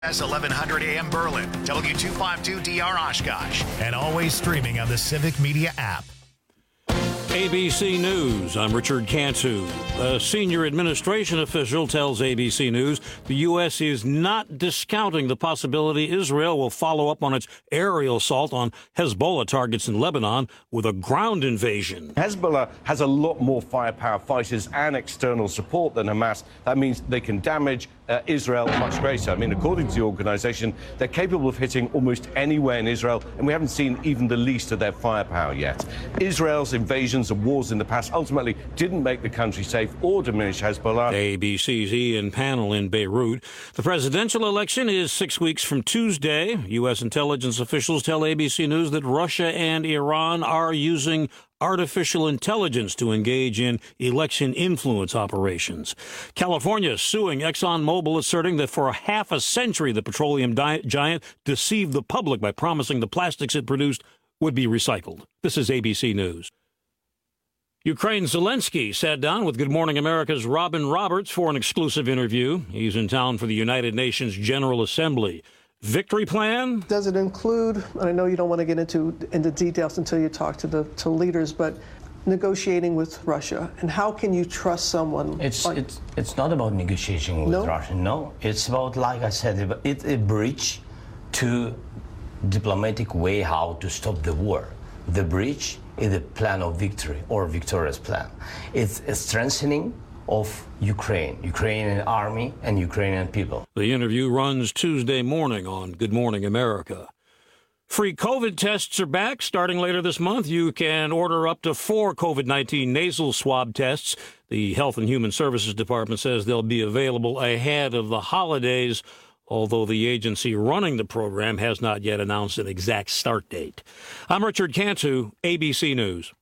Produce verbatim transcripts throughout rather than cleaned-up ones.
S eleven hundred A M Berlin, W two fifty-two D R Oshkosh, and always streaming on the Civic Media app. A B C News, I'm Richard Cantu. A senior administration official tells A B C News the U S is not discounting the possibility Israel will follow up on its aerial assault on Hezbollah targets in Lebanon with a ground invasion. Hezbollah has a lot more firepower, fighters and external support than Hamas. That means they can damage uh, Israel much greater. I mean, according to the organization, they're capable of hitting almost anywhere in Israel, and we haven't seen even the least of their firepower yet. Israel's invasions and wars in the past ultimately didn't make the country safe or diminish Hezbollah. A B C's Ian Panel in Beirut. The presidential election is six weeks from Tuesday. U S intelligence officials tell A B C News that Russia and Iran are using artificial intelligence to engage in election influence operations. California suing ExxonMobil, asserting that for a half a century the petroleum di- giant deceived the public by promising the plastics it produced would be recycled. This is A B C News. Ukraine's Zelensky sat down with Good Morning America's Robin Roberts for an exclusive interview. He's in town for the United Nations General Assembly. Victory plan? Does it include, and I know you don't want to get into into details until you talk to the to leaders, but negotiating with Russia, and how can you trust someone? It's like, it's it's not about negotiating with no? Russia. No, it's about, like I said, it's a bridge to diplomatic way how to stop the war. The bridge is a plan of victory or victorious plan. It's a strengthening of Ukraine, Ukrainian army and Ukrainian people. The interview runs Tuesday morning on Good Morning America. Free COVID tests are back starting later this month. You can order up to four COVID nineteen nasal swab tests. The Health and Human Services Department says they'll be available ahead of the holidays, although the agency running the program has not yet announced an exact start date. I'm Richard Cantu, A B C News.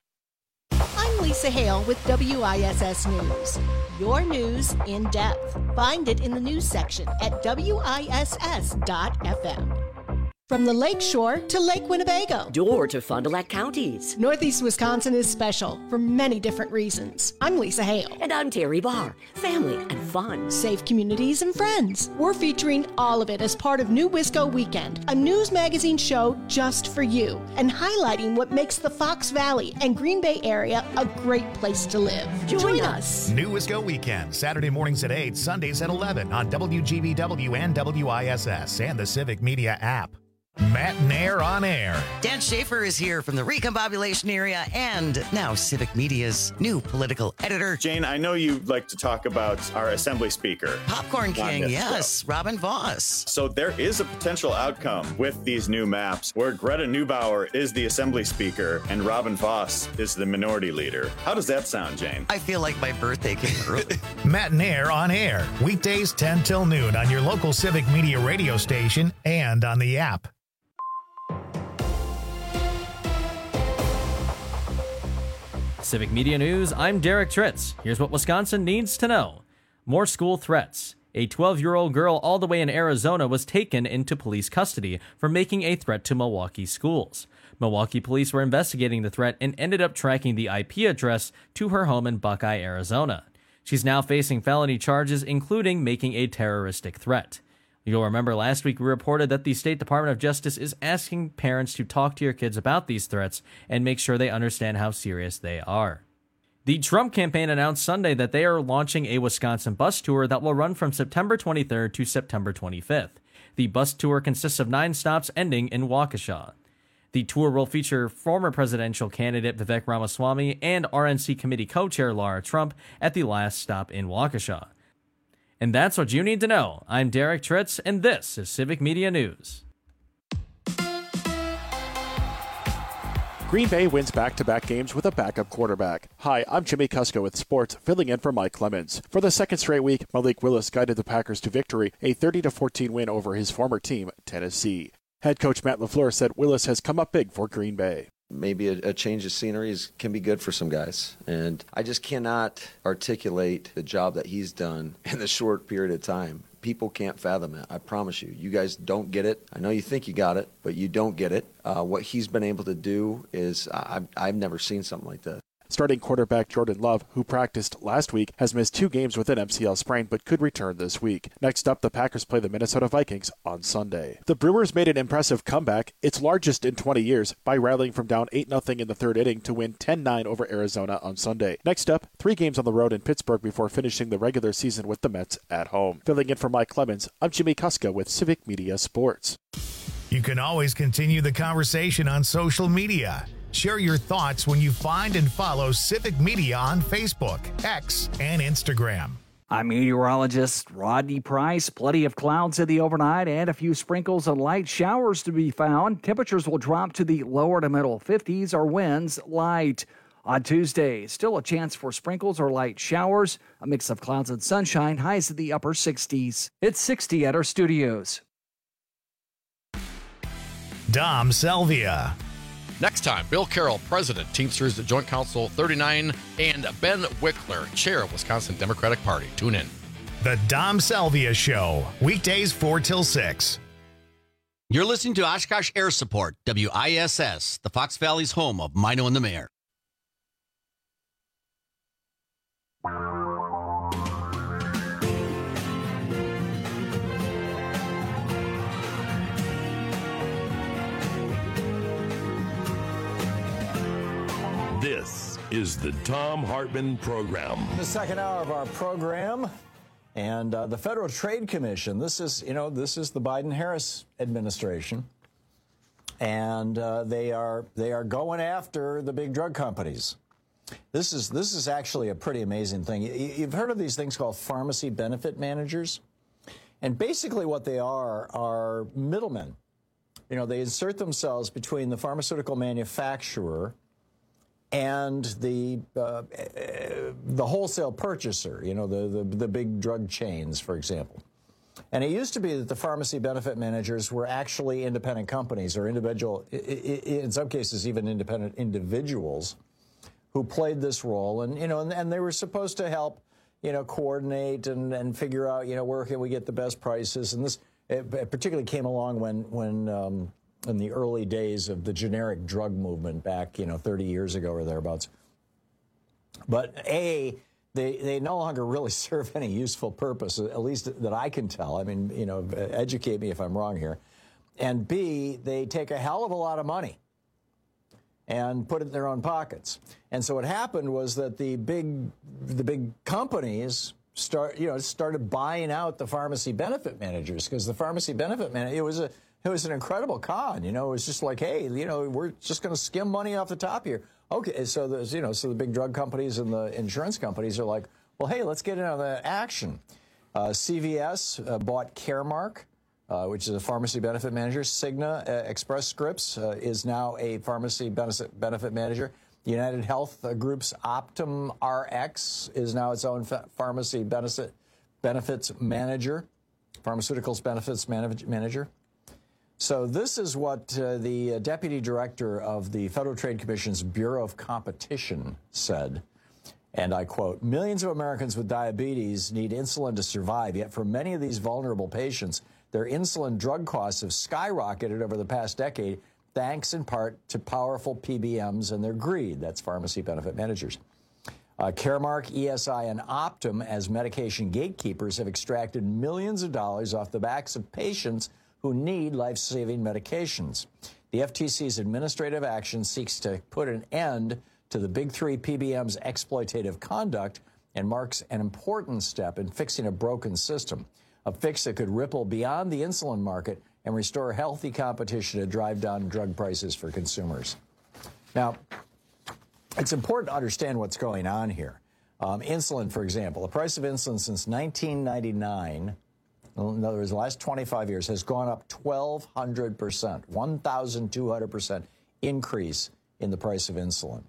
I'm Lisa Hale with W I S S News. Your news in depth. Find it in the news section at W I S S dot F M. From the Lake Shore to Lake Winnebago. Door to Fond du Lac counties. Northeast Wisconsin is special for many different reasons. I'm Lisa Hale. And I'm Terry Barr. Family and fun. Safe communities and friends. We're featuring all of it as part of New Wisco Weekend, a news magazine show just for you, and highlighting what makes the Fox Valley and Green Bay area a great place to live. Join, Join us. us. New Wisco Weekend, Saturday mornings at eight, Sundays at eleven on W G B W and W I S S and the Civic Media app. Matt Nair on air. Dan Schaefer is here from the Recombobulation area and now Civic Media's new political editor. Jane, I know you like to talk about our Assembly Speaker. Popcorn King, yes, Robin Voss. So there is a potential outcome with these new maps where Greta Neubauer is the Assembly Speaker and Robin Voss is the Minority Leader. How does that sound, Jane? I feel like my birthday came early. Matt Nair on air. Weekdays ten till noon on your local Civic Media radio station and on the app. Civic Media News, I'm Derek Tritz. Here's what Wisconsin needs to know. More school threats. A twelve-year-old girl all the way in Arizona was taken into police custody for making a threat to Milwaukee schools. Milwaukee police were investigating the threat and ended up tracking the I P address to her home in Buckeye, Arizona. She's now facing felony charges, including making a terroristic threat. You'll remember last week we reported that the State Department of Justice is asking parents to talk to your kids about these threats and make sure they understand how serious they are. The Trump campaign announced Sunday that they are launching a Wisconsin bus tour that will run from September twenty-third to September twenty-fifth. The bus tour consists of nine stops ending in Waukesha. The tour will feature former presidential candidate Vivek Ramaswamy and R N C committee co-chair Laura Trump at the last stop in Waukesha. And that's what you need to know. I'm Derek Tritz, and this is Civic Media News. Green Bay wins back-to-back games with a backup quarterback. Hi, I'm Jimmy Kusko with sports, filling in for Mike Clemens. For the second straight week, Malik Willis guided the Packers to victory, a thirty to fourteen win over his former team, Tennessee. Head coach Matt LaFleur said Willis has come up big for Green Bay. Maybe a, a change of scenery is, can be good for some guys. And I just cannot articulate the job that he's done in the short period of time. People can't fathom it. I promise you. You guys don't get it. I know you think you got it, but you don't get it. Uh, what he's been able to do is I, I've never seen something like that. Starting quarterback Jordan Love, who practiced last week, has missed two games with an M C L sprain but could return this week. Next up, the Packers play the Minnesota Vikings on Sunday. The Brewers made an impressive comeback, its largest in twenty years, by rallying from down eight nothing in the third inning to win ten nine over Arizona on Sunday. Next up, three games on the road in Pittsburgh before finishing the regular season with the Mets at home. Filling in for Mike Clemens, I'm Jimmy Kuska with Civic Media Sports. You can always continue the conversation on social media. Share your thoughts when you find and follow Civic Media on Facebook, X, and Instagram. I'm meteorologist Rodney Price. Plenty of clouds in the overnight and a few sprinkles and light showers to be found. Temperatures will drop to the lower to middle fifties or winds light. On Tuesday, still a chance for sprinkles or light showers. A mix of clouds and sunshine, highs in the upper sixties. It's sixty at our studios. Dom Salvia. Next time, Bill Carroll, President, Teamsters Joint Council thirty-nine, and Ben Wickler, Chair of Wisconsin Democratic Party. Tune in. The Dom Salvia Show, weekdays four till six. You're listening to Oshkosh Air Support, W I S S, the Fox Valley's home of Mino and the Mayor. This is the Thom Hartmann Program. The second hour of our program, and uh, the Federal Trade Commission. This is, you know, this is the Biden-Harris administration, and uh, they are they are going after the big drug companies. This is this is actually a pretty amazing thing. You've heard of these things called pharmacy benefit managers, and basically what they are are middlemen. You know, they insert themselves between the pharmaceutical manufacturer and the uh, the wholesale purchaser, you know, the, the the big drug chains, for example. And it used to be that the pharmacy benefit managers were actually independent companies or individual, in some cases even independent individuals, who played this role. And, you know, and, and they were supposed to help, you know, coordinate and, and figure out, you know, where can we get the best prices. And this it, it particularly came along when, when um, in the early days of the generic drug movement back, you know, thirty years ago or thereabouts. But A, they, they no longer really serve any useful purpose, at least that I can tell. I mean, you know, educate me if I'm wrong here. And B, they take a hell of a lot of money and put it in their own pockets. And so what happened was that the big the big companies start you know started buying out the pharmacy benefit managers, because the pharmacy benefit man it was a it was an incredible con. You know, it was just like, hey, you know, we're just going to skim money off the top here. Okay, so there's you know so the big drug companies and the insurance companies are like, well, hey, let's get in on the action. Uh, C V S uh, bought Caremark, Uh, which is a pharmacy benefit manager. Cigna uh, Express Scripts uh, is now a pharmacy benefit, benefit manager. United Health uh, Group's Optum R X is now its own fa- pharmacy benefit, benefits manager, pharmaceuticals benefits manage- manager. So this is what uh, the uh, deputy director of the Federal Trade Commission's Bureau of Competition said. And I quote, "Millions of Americans with diabetes need insulin to survive, yet for many of these vulnerable patients, their insulin drug costs have skyrocketed over the past decade, thanks in part to powerful P B Ms and their greed." That's pharmacy benefit managers. Uh, Caremark, E S I, and Optum, as medication gatekeepers, have extracted millions of dollars off the backs of patients who need life-saving medications. The F T C's administrative action seeks to put an end to the big three P B M's exploitative conduct and marks an important step in fixing a broken system, a fix that could ripple beyond the insulin market and restore healthy competition to drive down drug prices for consumers. Now, it's important to understand what's going on here. Um, insulin, for example, the price of insulin since nineteen ninety-nine, in other words, the last twenty-five years, has gone up twelve hundred percent, one thousand two hundred percent increase in the price of insulin.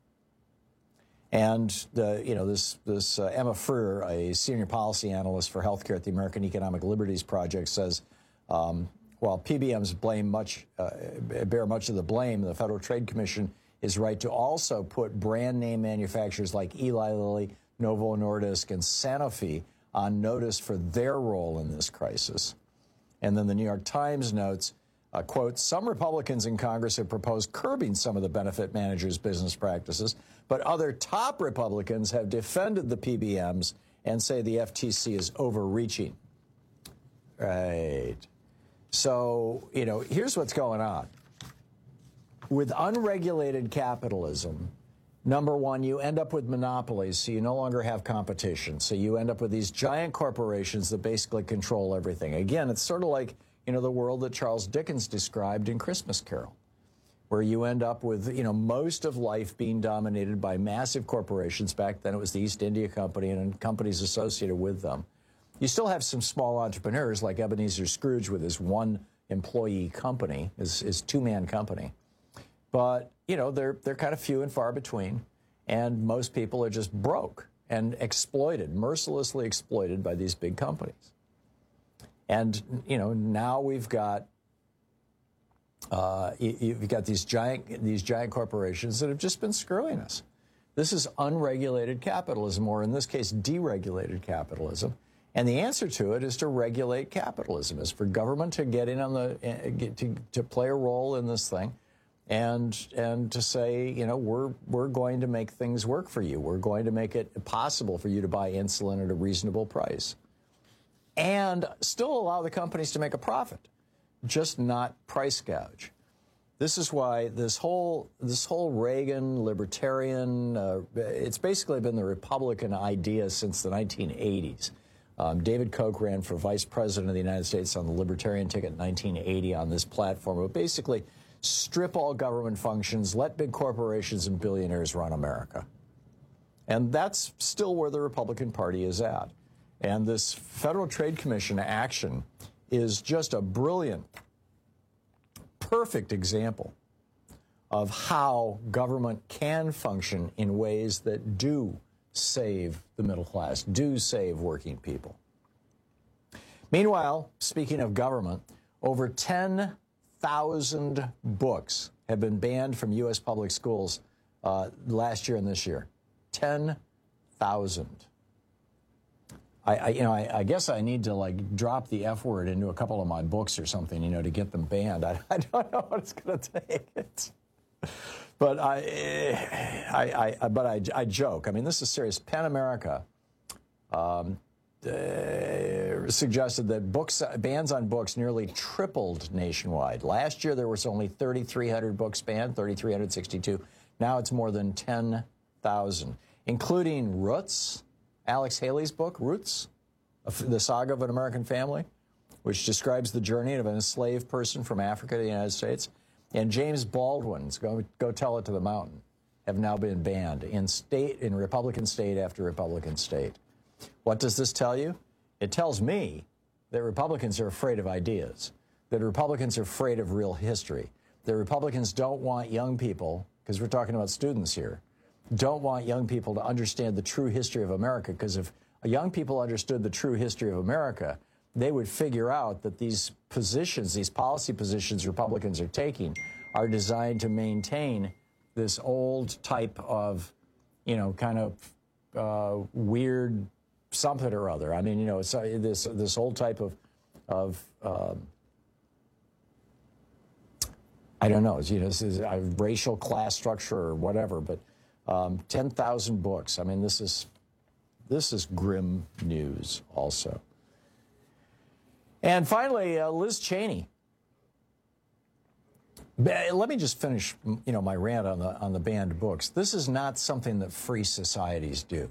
And, the, you know, this, this uh, Emma Freer, a senior policy analyst for healthcare at the American Economic Liberties Project, says, um, while P B Ms blame much, uh, bear much of the blame, the Federal Trade Commission is right to also put brand name manufacturers like Eli Lilly, Novo Nordisk, and Sanofi on notice for their role in this crisis. And then the New York Times notes, Uh, quote, some Republicans in Congress have proposed curbing some of the benefit managers' business practices, but other top Republicans have defended the P B Ms and say the F T C is overreaching. Right. So, you know, here's what's going on. With unregulated capitalism, number one, you end up with monopolies, so you no longer have competition. So you end up with these giant corporations that basically control everything. Again, it's sort of like, you know, the world that Charles Dickens described in Christmas Carol, where you end up with, you know, most of life being dominated by massive corporations. Back then it was the East India Company and companies associated with them. You still have some small entrepreneurs like Ebenezer Scrooge with his one employee company, his, his two-man company. But, you know, they're, they're kind of few and far between, and most people are just broke and exploited, mercilessly exploited by these big companies. And, you know, now we've got uh, you've got these giant these giant corporations that have just been screwing us. This is unregulated capitalism, or in this case, deregulated capitalism. And the answer to it is to regulate capitalism, is for government to get in on the uh, get to, to play a role in this thing, and and to say, you know, we're we're going to make things work for you. We're going to make it possible for you to buy insulin at a reasonable price, and still allow the companies to make a profit, just not price gouge. This is why this whole this whole Reagan libertarian, uh, it's basically been the Republican idea since the nineteen eighties. Um, David Koch ran for vice president of the United States on the Libertarian ticket in nineteen eighty on this platform. But basically, strip all government functions, let big corporations and billionaires run America. And that's still where the Republican Party is at. And this Federal Trade Commission action is just a brilliant, perfect example of how government can function in ways that do save the middle class, do save working people. Meanwhile, speaking of government, over ten thousand books have been banned from U S public schools uh, last year and this year. ten thousand. I, I, you know, I, I guess I need to like drop the F word into a couple of my books or something, you know, to get them banned. I, I don't know what it's going to take. It's, but I, I, I, but I, I joke. I mean, this is serious. PEN America um, uh, suggested that books bans on books nearly tripled nationwide. Last year there was only thirty-three hundred books banned, thirty-three hundred sixty-two. Now it's more than ten thousand, including Roots. Alex Haley's book, Roots, The Saga of an American Family, which describes the journey of an enslaved person from Africa to the United States, and James Baldwin's Go, Go Tell It to the Mountain, have now been banned in state, in Republican state after Republican state. What does this tell you? It tells me that Republicans are afraid of ideas, that Republicans are afraid of real history, that Republicans don't want young people, because we're talking about students here, don't want young people to understand the true history of America, because if young people understood the true history of America, they would figure out that these positions, these policy positions Republicans are taking, are designed to maintain this old type of, you know, kind of uh, weird something or other. I mean, you know, it's uh, this this old type of of um, I don't know, you know, this is a racial class structure or whatever, but. Um, ten thousand books. I mean, this is this is grim news also. And finally, uh, Liz Cheney. Let me just finish, you know, my rant on the on the banned books. This is not something that free societies do.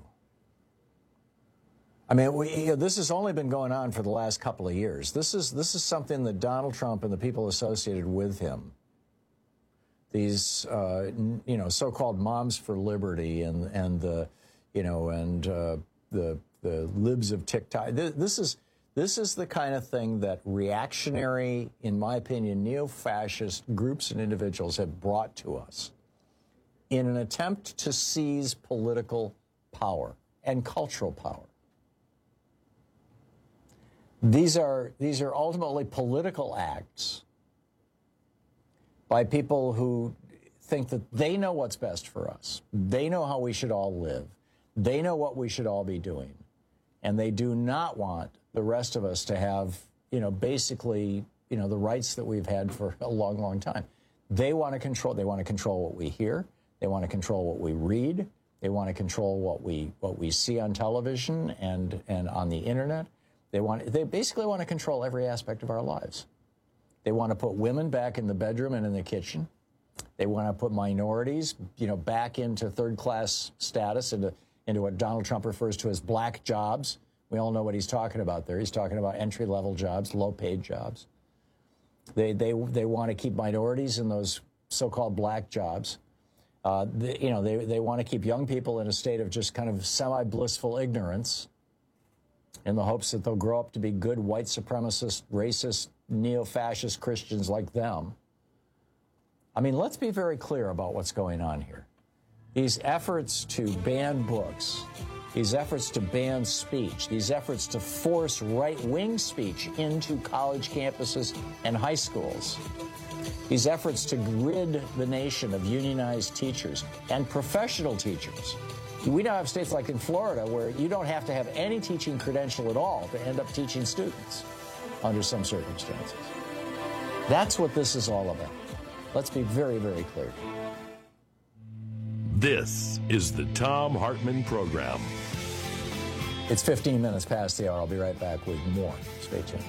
I mean, we, you know, this has only been going on for the last couple of years. This is this is something that Donald Trump and the people associated with him, these, uh, you know, so-called Moms for Liberty and and the, you know, and uh, the the libs of TikTok. This is this is the kind of thing that reactionary, in my opinion, neo-fascist groups and individuals have brought to us in an attempt to seize political power and cultural power. These are these are ultimately political acts by people who think that they know what's best for us. They know how we should all live. They know what we should all be doing. And they do not want the rest of us to have, you know, basically, you know, the rights that we've had for a long, long time. They want to control. They want to control what we hear. They want to control what we read. They want to control what we what we see on television and and on the internet. They want. They basically want to control every aspect of our lives. They want to put women back in the bedroom and in the kitchen. They want to put minorities, you know, back into third-class status, into into what Donald Trump refers to as black jobs. We all know what he's talking about there. He's talking about entry-level jobs, low-paid jobs. They they they want to keep minorities in those so-called black jobs. Uh, they, you know, they they want to keep young people in a state of just kind of semi-blissful ignorance, in the hopes that they'll grow up to be good white supremacist, racist, neo-fascist Christians like them. I mean, let's be very clear about what's going on here. These efforts to ban books, these efforts to ban speech, these efforts to force right-wing speech into college campuses and high schools, these efforts to rid the nation of unionized teachers and professional teachers. We now have states like in Florida where you don't have to have any teaching credential at all to end up teaching students under some circumstances. That's what this is all about. Let's be very, very clear. This is the Thom Hartmann Program. It's fifteen minutes past the hour. I'll be right back with more. Stay tuned.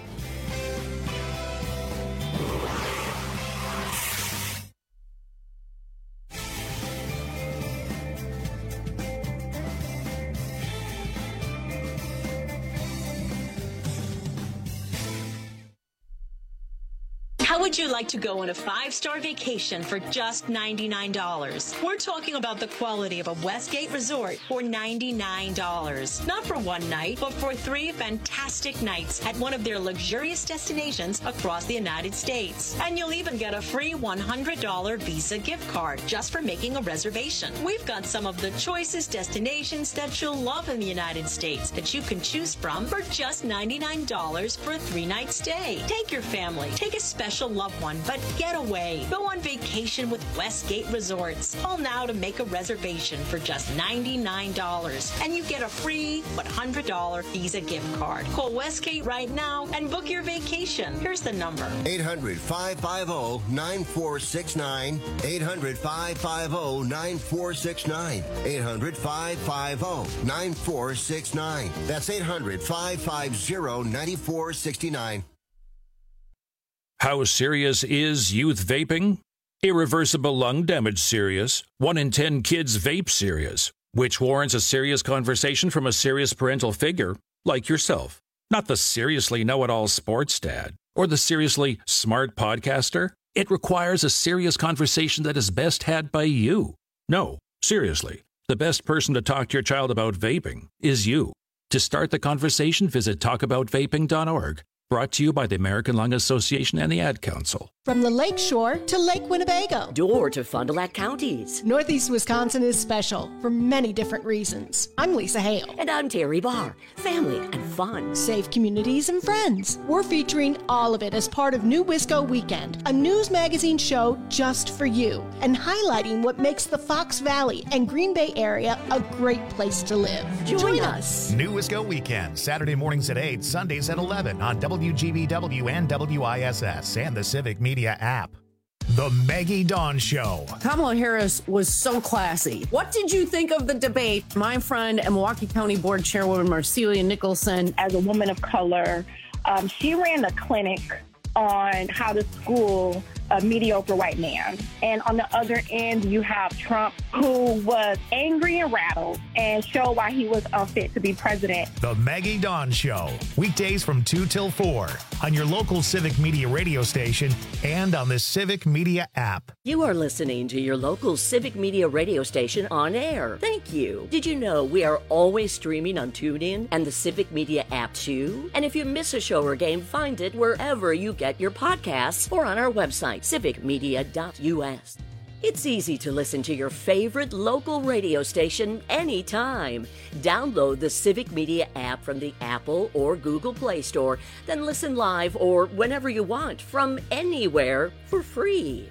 How would you like to go on a five-star vacation for just ninety-nine dollars? We're talking about the quality of a Westgate resort for ninety-nine dollars. Not for one night, but for three fantastic nights at one of their luxurious destinations across the United States. And you'll even get a free one hundred dollars Visa gift card just for making a reservation. We've got some of the choicest destinations that you'll love in the United States that you can choose from for just ninety-nine dollars for a three-night stay. Take your family, take a special loved one, but get away. Go on vacation with Westgate Resorts. Call now to make a reservation for just ninety-nine dollars, and you get a free one hundred dollars Visa gift card. Call Westgate right now and book your vacation. Here's the number. eight hundred, five five zero, nine four six nine. eight hundred, five five zero, nine four six nine. eight hundred, five five zero, nine four six nine. That's eight hundred, five five zero, nine four six nine. How serious is youth vaping? Irreversible lung damage serious. One in ten kids vape serious, which warrants a serious conversation from a serious parental figure like yourself. Not the seriously know-it-all sports dad or the seriously smart podcaster. It requires a serious conversation that is best had by you. No, seriously, the best person to talk to your child about vaping is you. To start the conversation, visit talk about vaping dot org. Brought to you by the American Lung Association and the Ad Council. From the Lake Shore to Lake Winnebago. Door to Fond du Lac counties. Northeast Wisconsin is special for many different reasons. I'm Lisa Hale. And I'm Terry Barr. Family and fun. Safe communities and friends. We're featuring all of it as part of New Wisco Weekend, a news magazine show just for you, and highlighting what makes the Fox Valley and Green Bay area a great place to live. Join, Join us. New Wisco Weekend, Saturday mornings at eight, Sundays at eleven on W G B W and W I S S and the Civic Media app. The Maggie Dawn Show. Kamala Harris was so classy. What did you think of the debate? My friend and Milwaukee County Board Chairwoman Marcelia Nicholson. As a woman of color, um, she ran a clinic on how to school a mediocre white man. And on the other end, you have Trump, who was angry and rattled and showed why he was unfit to be president. The Maggie Dawn Show. Weekdays from two till four on your local Civic Media radio station and on the Civic Media app. You are listening to your local Civic Media radio station on air. Thank you. Did you know we are always streaming on TuneIn and the Civic Media app too? And if you miss a show or game, find it wherever you get your podcasts or on our website, civic media dot U S. It's easy to listen to your favorite local radio station anytime. Download the Civic Media app from the Apple or Google Play Store, then listen live or whenever you want from anywhere for free.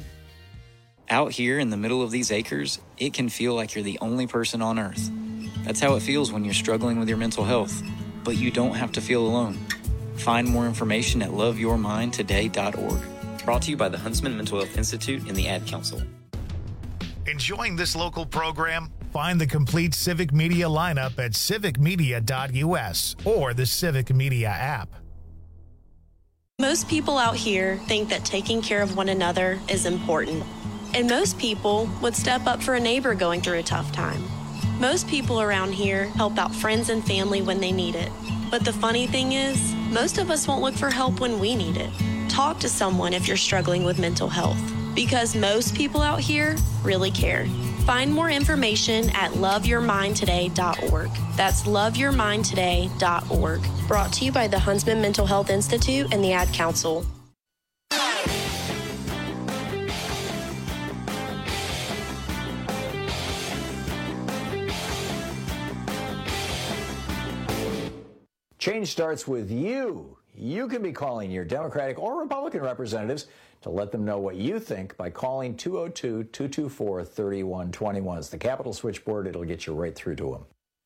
Out here in the middle of these acres, it can feel like you're the only person on Earth. That's how it feels when you're struggling with your mental health, but you don't have to feel alone. Find more information at love your mind today dot org. Brought to you by the Huntsman Mental Health Institute and the Ad Council. Enjoying this local program? Find the complete Civic Media lineup at civic media dot u s or the Civic Media app. Most people out here think that taking care of one another is important. And most people would step up for a neighbor going through a tough time. Most people around here help out friends and family when they need it. But the funny thing is, most of us won't look for help when we need it. Talk to someone if you're struggling with mental health, because most people out here really care. Find more information at love your mind today dot org. That's love your mind today dot org. Brought to you by the Huntsman Mental Health Institute and the Ad Council. Change starts with you. You can be calling your Democratic or Republican representatives to let them know what you think by calling two oh two, two two four, three one two one. It's the Capitol switchboard. It'll get you right through to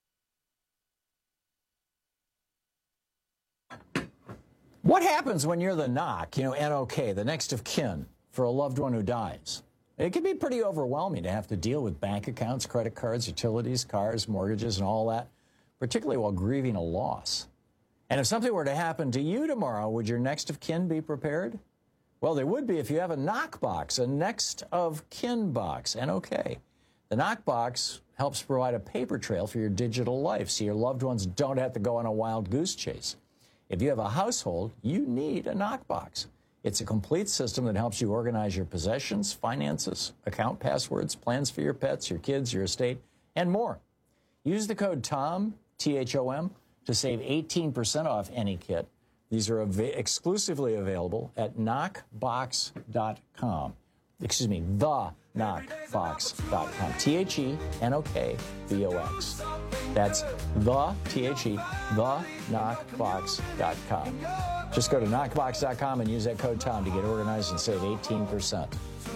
them. What happens when you're the N O C, you know, N O K, the next of kin for a loved one who dies? It can be pretty overwhelming to have to deal with bank accounts, credit cards, utilities, cars, mortgages, and all that, particularly while grieving a loss. And if something were to happen to you tomorrow, would your next of kin be prepared? Well, they would be if you have a knock box, a next of kin box, N O K. The knock box helps provide a paper trail for your digital life so your loved ones don't have to go on a wild goose chase. If you have a household, you need a knock box. It's a complete system that helps you organize your possessions, finances, account passwords, plans for your pets, your kids, your estate, and more. Use the code TOM, T H O M, to save eighteen percent off any kit. These are av- exclusively available at knock box dot com. Excuse me, the knock box dot com. T H E N O K B O X. That's the, T H E, the knock box dot com. Just go to knock box dot com and use that code TOM to get organized and save eighteen percent.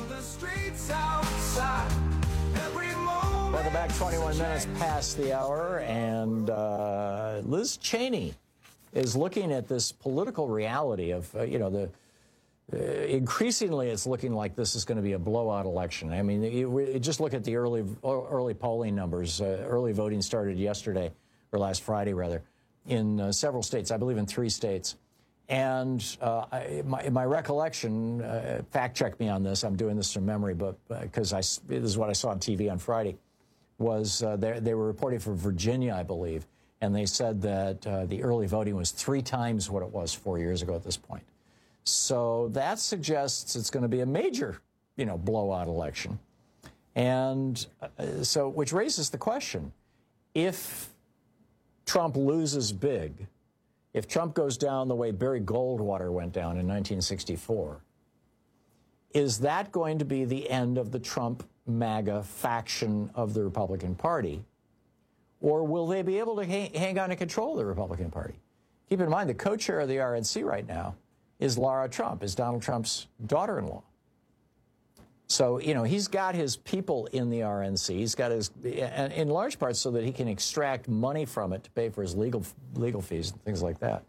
Welcome back, twenty-one minutes past the hour, and uh, Liz Cheney is looking at this political reality of, uh, you know, the uh, increasingly it's looking like this is going to be a blowout election. I mean, you, you just look at the early early polling numbers. Uh, early voting started yesterday, or last Friday, rather, in uh, several states, I believe in three states. And uh, I, my, my recollection, uh, fact check me on this, I'm doing this from memory, but because uh, I this is what I saw on T V on Friday, was uh, they, they were reporting for Virginia, I believe, and they said that uh, the early voting was three times what it was four years ago at this point. So that suggests it's going to be a major, you know, blowout election. And uh, so, which raises the question, if Trump loses big, if Trump goes down the way Barry Goldwater went down in nineteen sixty-four, is that going to be the end of the Trump MAGA faction of the Republican Party? Or will they be able to ha- hang on and control the Republican Party? Keep in mind, the co-chair of the R N C right now is Lara Trump, is Donald Trump's daughter-in-law. So, you know, he's got his people in the R N C. He's got his, in large part so that he can extract money from it to pay for his legal legal fees and things like that.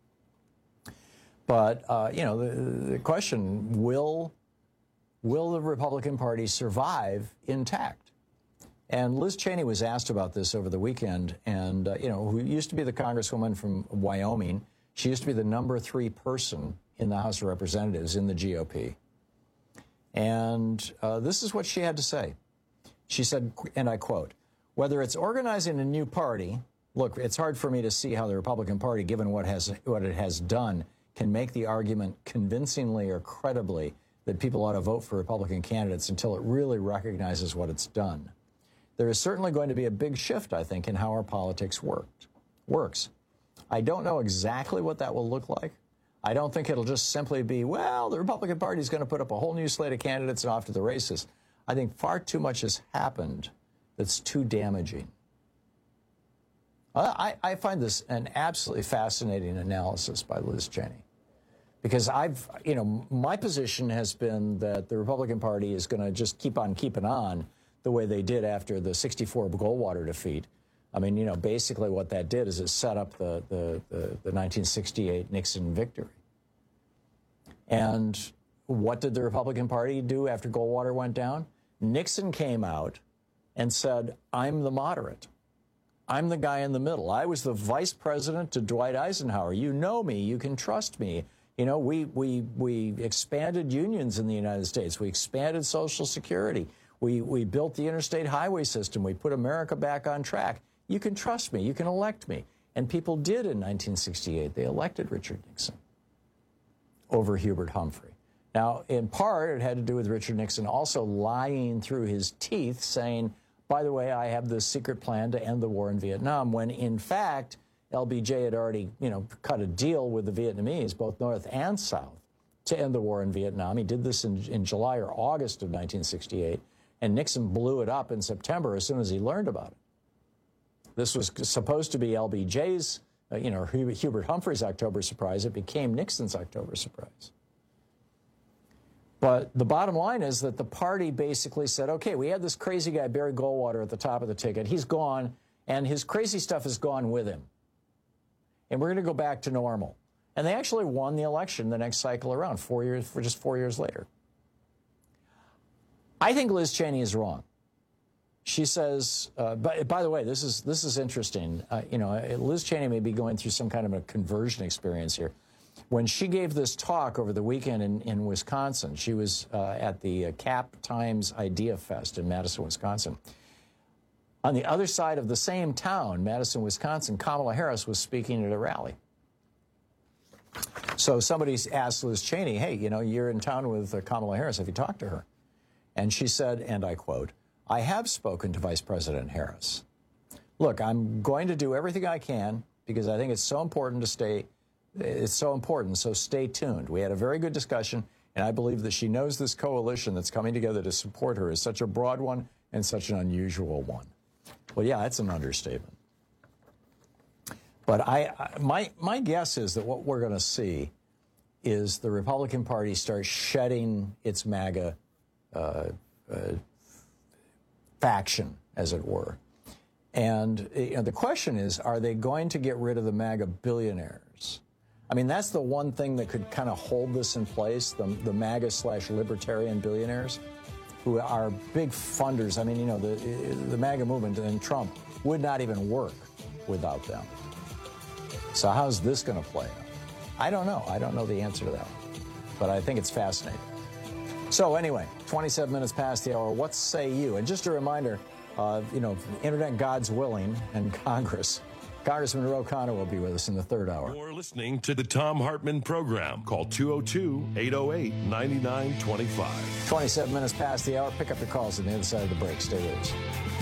But, uh, you know, the, the question, will, will the Republican Party survive intact? And Liz Cheney was asked about this over the weekend, and, uh, you know, who used to be the congresswoman from Wyoming. She used to be the number three person in the House of Representatives in the G O P. And uh, this is what she had to say. She said, and I quote, "Whether it's organizing a new party, look, it's hard for me to see how the Republican Party, given what has what it has done, can make the argument convincingly or credibly that people ought to vote for Republican candidates until it really recognizes what it's done. There is certainly going to be a big shift, I think, in how our politics worked, works. I don't know exactly what that will look like. I don't think it'll just simply be, well, the Republican Party is going to put up a whole new slate of candidates and off to the races. I think far too much has happened that's too damaging." I, I find this an absolutely fascinating analysis by Liz Cheney, because I've, you know, my position has been that the Republican Party is going to just keep on keeping on the way they did after the sixty-four Goldwater defeat. I mean, you know, basically what that did is it set up the, the, the, the nineteen sixty-eight Nixon victory. And what did the Republican Party do after Goldwater went down? Nixon came out and said, I'm the moderate. I'm the guy in the middle. I was the vice president to Dwight Eisenhower. You know me. You can trust me. You know, we, we, we expanded unions in the United States. We expanded Social Security. We, we built the interstate highway system. We put America back on track. You can trust me. You can elect me. And people did in nineteen sixty-eight. They elected Richard Nixon over Hubert Humphrey. Now, in part, it had to do with Richard Nixon also lying through his teeth, saying, by the way, I have this secret plan to end the war in Vietnam, when, in fact, L B J had already, you know, cut a deal with the Vietnamese, both North and South, to end the war in Vietnam. He did this in, in July or August of nineteen sixty-eight, and Nixon blew it up in September as soon as he learned about it. This was supposed to be L B J's, uh, you know, Hubert Humphrey's October surprise. It became Nixon's October surprise. But the bottom line is that the party basically said, okay, we had this crazy guy, Barry Goldwater, at the top of the ticket. He's gone, and his crazy stuff has gone with him. And we're going to go back to normal. And they actually won the election the next cycle around, four years, for just four years later. I think Liz Cheney is wrong. She says, uh, by, by the way, this is, this is interesting. Uh, you know, Liz Cheney may be going through some kind of a conversion experience here. When she gave this talk over the weekend in, in Wisconsin, she was uh, at the uh, Cap Times Idea Fest in Madison, Wisconsin. On the other side of the same town, Madison, Wisconsin, Kamala Harris was speaking at a rally. So somebody asked Liz Cheney, hey, you know, you're in town with uh, Kamala Harris. Have you talked to her? And she said, and I quote, I have spoken to Vice President Harris. Look, I'm going to do everything I can because I think it's so important to stay, it's so important, so stay tuned. We had a very good discussion, and I believe that she knows this coalition that's coming together to support her is such a broad one and such an unusual one. Well, yeah, that's an understatement. But I, I my, my guess is that what we're going to see is the Republican Party start shedding its MAGA uh, uh, faction, as it were. And you know, the question is, are they going to get rid of the MAGA billionaires? I mean, that's the one thing that could kind of hold this in place, the, the MAGA slash libertarian billionaires, who are big funders. I mean, you know, the, the MAGA movement and Trump would not even work without them. So how's this going to play out? I don't know. I don't know the answer to that, but I think it's fascinating. So anyway, twenty-seven minutes past the hour. What say you? And just a reminder, uh, you know, Internet God's willing and Congress, Congressman Ro Khanna will be with us in the third hour. You're listening to the Thom Hartmann Program. Call two oh two, eight oh eight, nine nine two five. twenty-seven minutes past the hour. Pick up your calls on the other side of the break. Stay with us.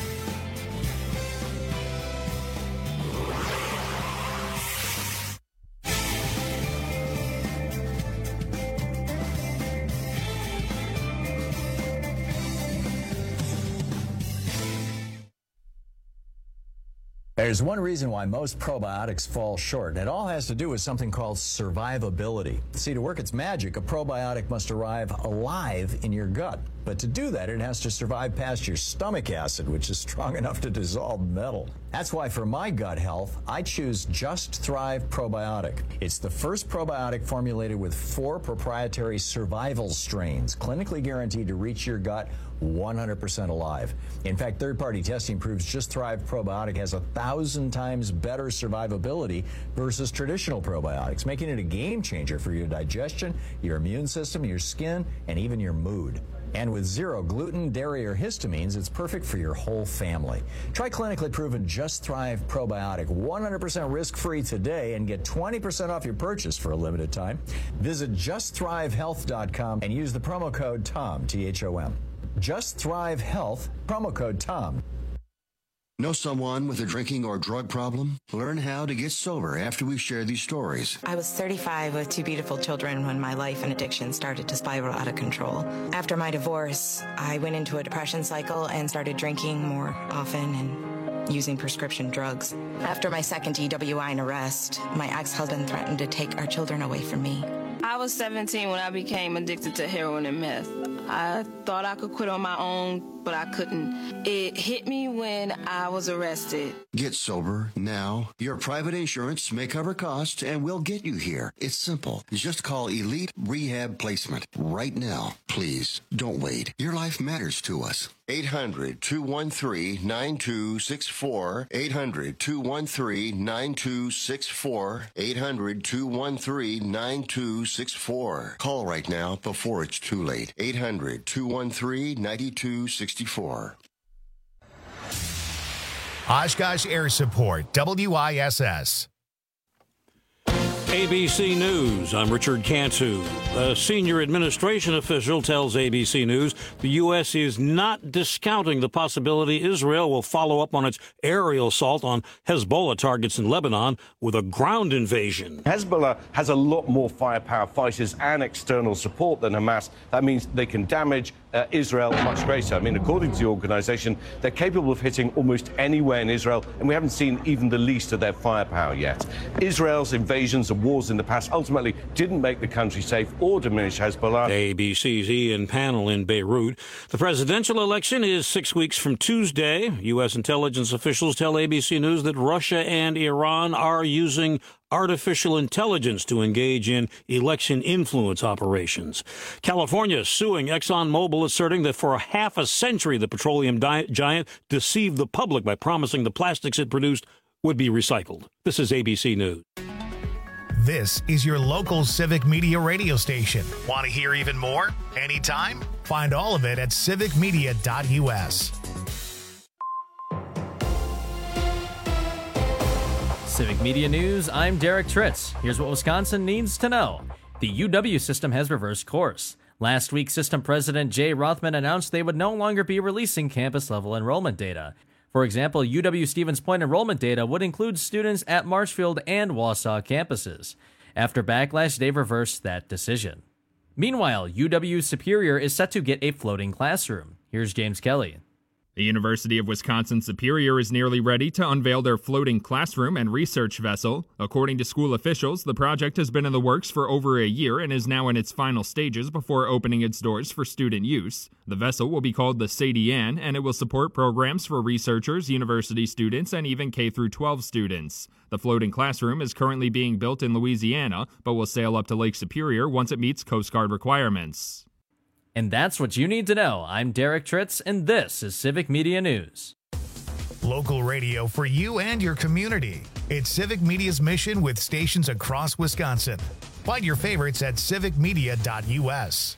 There's one reason why most probiotics fall short, and it all has to do with something called survivability. See, to work its magic, a probiotic must arrive alive in your gut. But to do that, it has to survive past your stomach acid, which is strong enough to dissolve metal. That's why for my gut health, I choose Just Thrive Probiotic. It's the first probiotic formulated with four proprietary survival strains, clinically guaranteed to reach your gut one hundred percent alive. In fact, third-party testing proves Just Thrive Probiotic has a thousand times better survivability versus traditional probiotics, making it a game changer for your digestion, your immune system, your skin, and even your mood. And with zero gluten, dairy, or histamines, it's perfect for your whole family. Try clinically proven Just Thrive Probiotic one hundred percent risk-free today and get twenty percent off your purchase for a limited time. Visit just thrive health dot com and use the promo code TOM, T H O M. Just Thrive Health, promo code TOM. Know someone with a drinking or drug problem? Learn how to get sober after we share these stories. I was thirty-five with two beautiful children when my life and addiction started to spiral out of control. After my divorce, I went into a depression cycle and started drinking more often and using prescription drugs. After my second D W I and arrest, my ex-husband threatened to take our children away from me. I I was seventeen when I became addicted to heroin and meth. I thought I could quit on my own, but I couldn't. It hit me when I was arrested. Get sober now. Your private insurance may cover costs and we'll get you here. It's simple. Just call Elite Rehab Placement right now. Please don't wait. Your life matters to us. eight hundred, two one three, nine two six four. eight hundred, two one three, nine two six four. eight hundred, two one three, nine two six four. Call right now before it's too late. eight hundred, two one three, nine two six four. Oshkosh Air Support, W I S S. A B C News, I'm Richard Cantu. A senior administration official tells A B C News the U S is not discounting the possibility Israel will follow up on its aerial assault on Hezbollah targets in Lebanon with a ground invasion. Hezbollah has a lot more firepower, fighters and external support than Hamas. That means they can damage uh, Israel much greater. I mean, according to the organization, they're capable of hitting almost anywhere in Israel, and we haven't seen even the least of their firepower yet. Israel's invasions and wars in the past ultimately didn't make the country safe or diminish Hezbollah. A B C's Ian Pannell in Beirut. The presidential election is six weeks from Tuesday. U S intelligence officials tell A B C News that Russia and Iran are using artificial intelligence to engage in election influence operations. California suing ExxonMobil, asserting that for a half a century the petroleum di- giant deceived the public by promising the plastics it produced would be recycled. This is A B C News. This is your local Civic Media radio station. Want to hear even more? Anytime? Find all of it at civic media dot U S. Civic Media News, I'm Derek Tritz. Here's what Wisconsin needs to know. The U W system has reversed course. Last week, system president Jay Rothman announced they would no longer be releasing campus-level enrollment data. For example, U W-Stevens Point enrollment data would include students at Marshfield and Wausau campuses. After backlash, they've reversed that decision. Meanwhile, U W-Superior is set to get a floating classroom. Here's James Kelly. The University of Wisconsin-Superior is nearly ready to unveil their floating classroom and research vessel. According to school officials, the project has been in the works for over a year and is now in its final stages before opening its doors for student use. The vessel will be called the Sadie Ann, and it will support programs for researchers, university students, and even K through twelve students. The floating classroom is currently being built in Louisiana, but will sail up to Lake Superior once it meets Coast Guard requirements. And that's what you need to know. I'm Derek Tritz, and this is Civic Media News. Local radio for you and your community. It's Civic Media's mission with stations across Wisconsin. Find your favorites at civic media dot U S.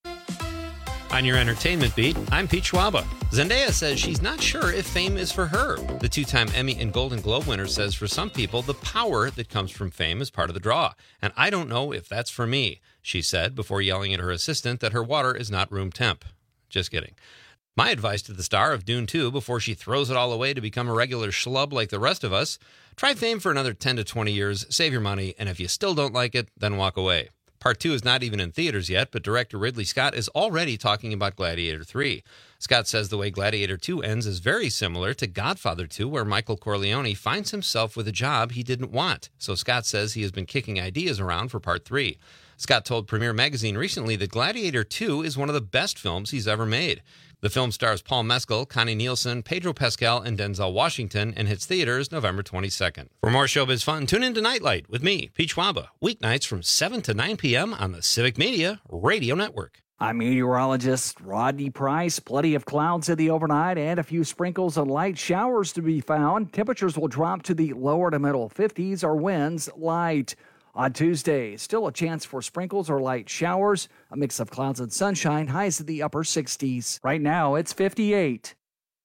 On your entertainment beat, I'm Pete Schwaba. Zendaya says she's not sure if fame is for her. The two-time Emmy and Golden Globe winner says for some people, the power that comes from fame is part of the draw. And I don't know if that's for me, she said before yelling at her assistant that her water is not room temp. Just kidding. My advice to the star of Dune two before she throws it all away to become a regular schlub like the rest of us, try fame for another ten to twenty years, save your money, and if you still don't like it, then walk away. Part two is not even in theaters yet, but director Ridley Scott is already talking about Gladiator three. Scott says the way Gladiator two ends is very similar to Godfather two, where Michael Corleone finds himself with a job he didn't want. So Scott says he has been kicking ideas around for part three. Scott told Premiere Magazine recently that Gladiator two is one of the best films he's ever made. The film stars Paul Mescal, Connie Nielsen, Pedro Pascal, and Denzel Washington, and hits theaters November twenty-second. For more showbiz fun, tune in to Nightlight with me, Pete Schwaba, weeknights from seven to nine p.m. on the Civic Media Radio Network. I'm meteorologist Rodney Price. Plenty of clouds in the overnight and a few sprinkles and light showers to be found. Temperatures will drop to the lower to middle fifties, or winds light. On Tuesday, still a chance for sprinkles or light showers. A mix of clouds and sunshine, highs in the upper sixties. Right now, it's fifty-eight.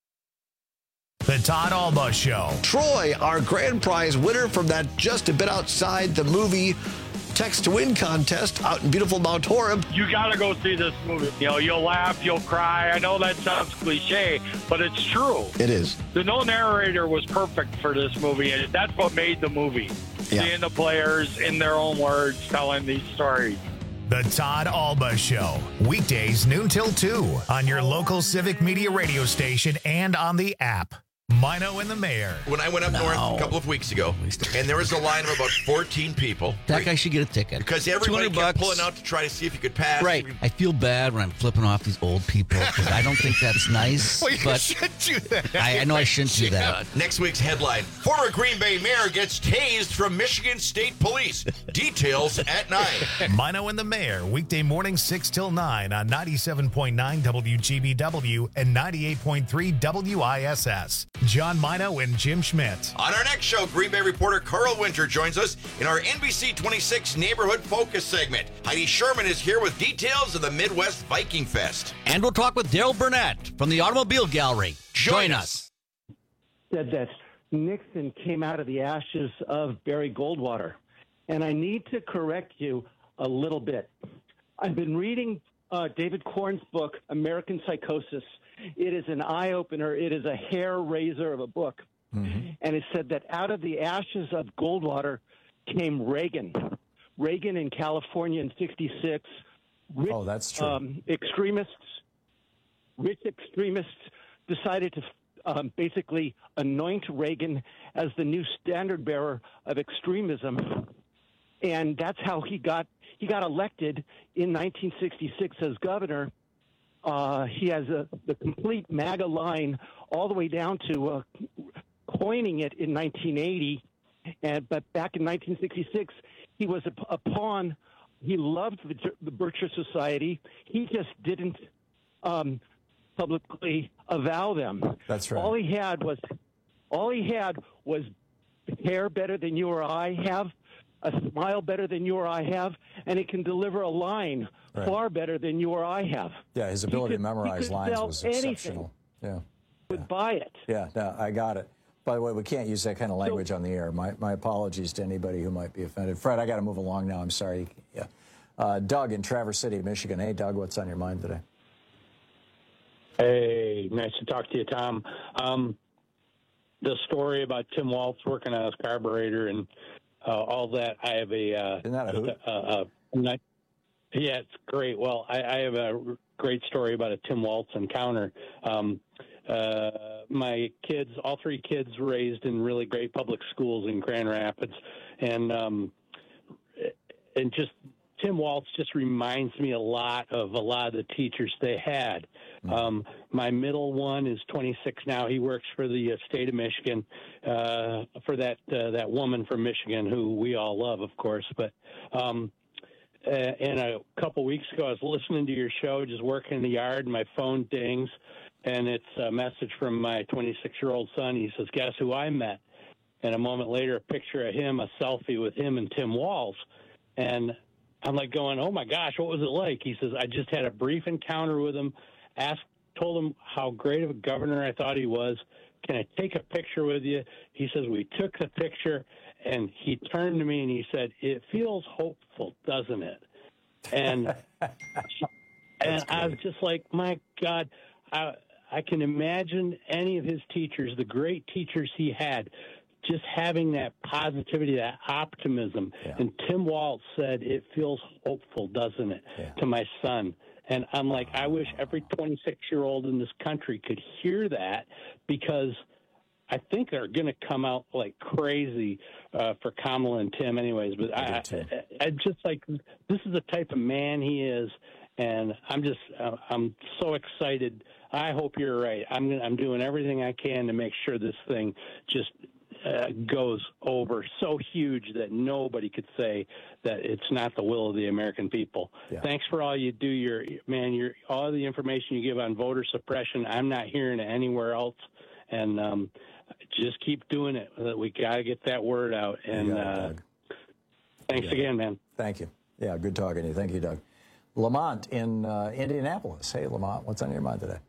The Todd Alba Show. Troy, our grand prize winner from that Just a Bit Outside the Movie Text to Win contest out in beautiful Mount Horeb. You got to go see this movie. You know, you'll laugh, you'll cry. I know that sounds cliche, but it's true. It is. The no narrator was perfect for this movie, and that's what made the movie. Yeah. Seeing the players in their own words telling these stories. The Todd Alba Show. Weekdays noon till two on your local Civic Media radio station and on the app. Mino and the Mayor. When I went up No. north a couple of weeks ago, and there was a line of about fourteen people. That guy should get a ticket. Because everybody kept bucks. pulling out to try to see if you could pass. Right. I feel bad when I'm flipping off these old people because I don't think that's nice. Well, you but should do that. I, I know I shouldn't do that. Next week's headline, former Green Bay mayor gets tased from Michigan State Police. Details at nine. Mino and the Mayor, weekday morning six till nine on ninety-seven point nine W G B W and ninety-eight point three W I S S. John Mino and Jim Schmidt. On our next show, Green Bay reporter Carl Winter joins us in our N B C twenty-six Neighborhood Focus segment. Heidi Sherman is here with details of the Midwest Viking Fest. And we'll talk with Daryl Burnett from the Automobile Gallery. Join, Join us. Said that Nixon came out of the ashes of Barry Goldwater. And I need to correct you a little bit. I've been reading uh, David Korn's book, American Psychosis. It is an eye-opener. It is a hair-raiser of a book. Mm-hmm. And it said that out of the ashes of Goldwater came Reagan. Reagan in California in sixty-six. Rich, oh, that's true. Um, extremists, rich extremists decided to um, basically anoint Reagan as the new standard bearer of extremism. And that's how he got he got elected in nineteen sixty-six as governor. Uh, he has a, the complete MAGA line all the way down to uh, coining it in nineteen eighty. And but back in nineteen sixty-six, he was a, a pawn. He loved the, the Berkshire Society. He just didn't um, publicly avow them. That's right. All he had was all he had was hair better than you or I have, a smile better than you or I have, and it can deliver a line right. far better than you or I have. Yeah, his ability could, to memorize lines was exceptional. Anything. Yeah, would buy it. Yeah, no, I got it. By the way, we can't use that kind of language so, on the air. My, my apologies to anybody who might be offended. Fred, I got to move along now. I'm sorry. Yeah, uh, Doug in Traverse City, Michigan. Hey, Doug, what's on your mind today? Hey, nice to talk to you, Tom. Um, the story about Tim Waltz working on his carburetor and uh, all that. I have a. Uh, Isn't that a hoot? Uh, uh, night, yeah, it's great. Well, I, I have a great story about a Tim Waltz encounter. Um, uh, my kids, all three kids, raised in really great public schools in Grand Rapids, and um, and just Tim Waltz just reminds me a lot of a lot of the teachers they had. Mm-hmm. Um, my middle one is twenty-six now. He works for the uh, state of Michigan, uh, for that uh, that woman from Michigan who we all love, of course. But um, uh, and a couple weeks ago, I was listening to your show, just working in the yard, and my phone dings, and it's a message from my twenty-six-year-old son. He says, "Guess who I met?" And a moment later, a picture of him, a selfie with him and Tim Waltz, and I'm like going, "Oh my gosh, what was it like?" He says, "I just had a brief encounter with him. Asked, told him how great of a governor I thought he was. Can I take a picture with you?" He says, we took the picture, and he turned to me and he said, "It feels hopeful, doesn't it?" And and I was just like, my God, I, I can imagine any of his teachers, the great teachers he had, just having that positivity, that optimism. Yeah. And Tim Waltz said, "It feels hopeful, doesn't it?" Yeah. to my son. And I'm like, I wish every twenty-six-year-old in this country could hear that, because I think they're going to come out like crazy uh, for Kamala and Tim anyways. But I, I, I just like, this is the type of man he is. And I'm just, uh, I'm so excited. I hope you're right. I'm, I'm doing everything I can to make sure this thing just Uh, goes over so huge that nobody could say that it's not the will of the American people. Yeah. Thanks for all you do. Your man, your all the information you give on voter suppression, I'm not hearing it anywhere else. And um, just keep doing it. We got to get that word out. And uh, thanks again, man. Thank you. Yeah, good talking to you. Thank you, Doug. Lamont in uh, Indianapolis. Hey, Lamont, what's on your mind today?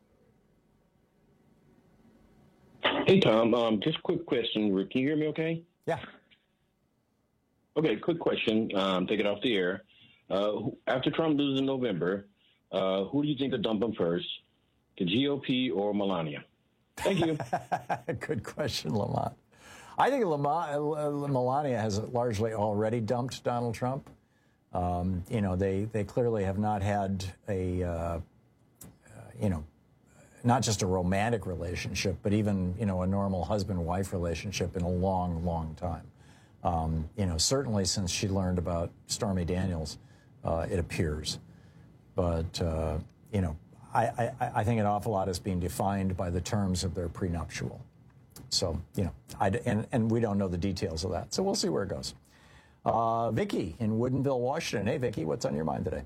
Hey, Tom. Um, just a quick question. Can you hear me okay? Yeah. Okay, quick question. Um, take it off the air. Uh, after Trump loses in November, uh, who do you think to dump him first, the G O P or Melania? Thank you. Good question, Lamont. I think Lamont, uh, Melania has largely already dumped Donald Trump. Um, you know, they, they clearly have not had a, uh, uh, you know, not just a romantic relationship, but even, you know, a normal husband-wife relationship in a long, long time. Um, you know, certainly since she learned about Stormy Daniels, uh, it appears. But, uh, you know, I, I, I think an awful lot is being defined by the terms of their prenuptial. So, you know, I, and, and we don't know the details of that. So we'll see where it goes. Uh, Vicki in Woodinville, Washington. Hey, Vicki, what's on your mind today?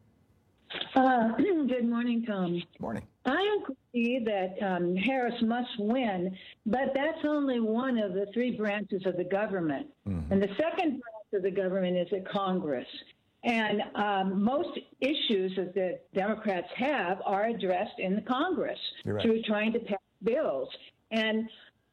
Uh, good morning, Tom. Morning. I agree that um, Harris must win, but that's only one of the three branches of the government. Mm-hmm. And the second branch of the government is at Congress. And um, most issues that the Democrats have are addressed in the Congress right. through trying to pass bills. And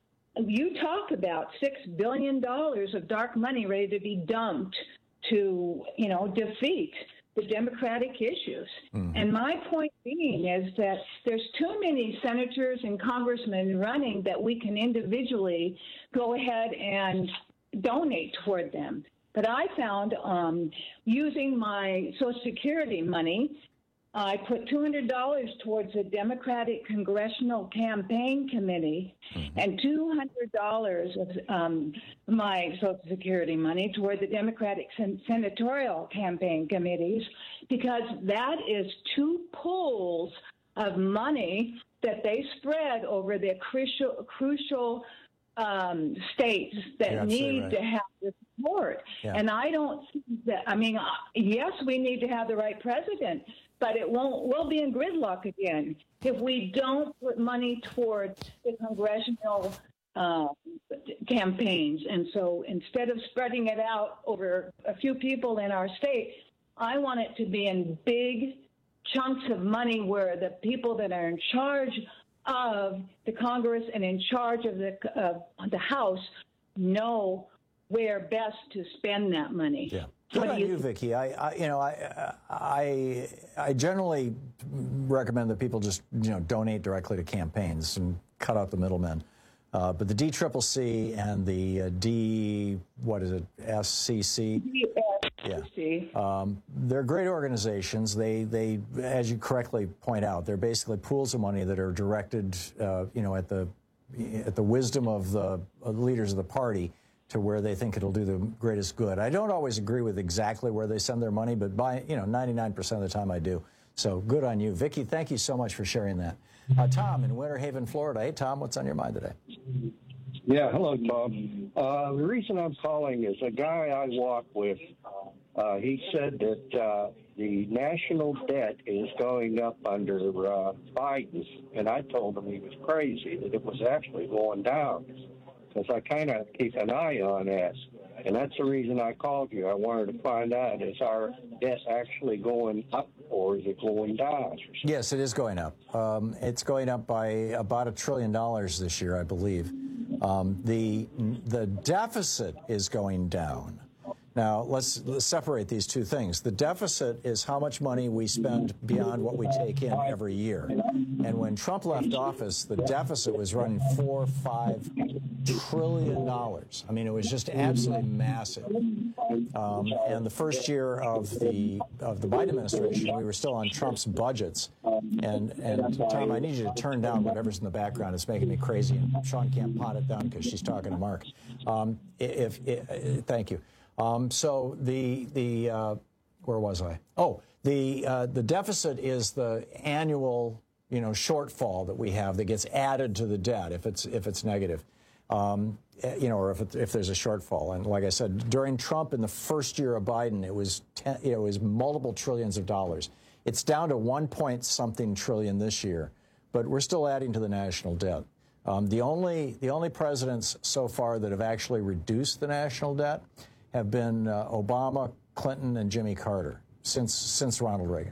you talk about six billion dollars of dark money ready to be dumped to, you know, defeat the Democratic issues. Mm-hmm. And my point being is that there's too many senators and congressmen running that we can individually go ahead and donate toward them. But I found um, using my Social Security money, I put two hundred dollars towards the Democratic Congressional Campaign Committee mm-hmm. and two hundred dollars of um, my Social Security money toward the Democratic sen- Senatorial Campaign Committees, because that is two pools of money that they spread over the crucial, crucial um, states that need right. to have the support. Yeah. And I don't think that, I mean, yes, we need to have the right president, but it won't. We'll be in gridlock again if we don't put money towards the congressional uh, campaigns. And so instead of spreading it out over a few people in our state, I want it to be in big chunks of money where the people that are in charge of the Congress and in charge of the uh, the House know where best to spend that money. Yeah. Good on you, Vicki. I, I, you know, I, I, I generally recommend that people just, you know, donate directly to campaigns and cut out the middlemen. Uh, but the D C C C and the uh, D, what is it, S C C? Yeah, um, they're great organizations. They, they, as you correctly point out, they're basically pools of money that are directed, uh, you know, at the, at the wisdom of the uh, leaders of the party, to where they think it'll do the greatest good. I don't always agree with exactly where they send their money, but by, you know, ninety-nine percent of the time I do. So good on you. Vicki, thank you so much for sharing that. Uh, Tom in Winter Haven, Florida. Hey, Tom, what's on your mind today? Yeah, hello, Tom. Uh, the reason I'm calling is a guy I walk with, uh, he said that uh, the national debt is going up under uh, Biden, and I told him he was crazy, that it was actually going down. Because I kind of keep an eye on that. And that's the reason I called you. I wanted to find out, is our debt actually going up or is it going down? Yes, it is going up. Um, it's going up by about a trillion dollars this year, I believe. Um, the, the deficit is going down. Now, let's, let's separate these two things. The deficit is how much money we spend beyond what we take in every year. And when Trump left office, the deficit was running four, five trillion dollars. I mean, it was just absolutely massive. Um, and the first year of the of the Biden administration, we were still on Trump's budgets. And, and Tom, I need you to turn down whatever's in the background. It's making me crazy. And Sean can't pot it down because she's talking to Mark. Um, if, if, if thank you. Um, so the the uh, where was I? Oh, the uh, the deficit is the annual, you know, shortfall that we have that gets added to the debt if it's if it's negative, um, you know, or if it, if there's a shortfall. And like I said, during Trump in the first year of Biden, it was ten, it was multiple trillions of dollars. It's down to one point something trillion this year, but we're still adding to the national debt. Um, the only the only presidents so far that have actually reduced the national debt have been uh, Obama, Clinton, and Jimmy Carter since since Ronald Reagan.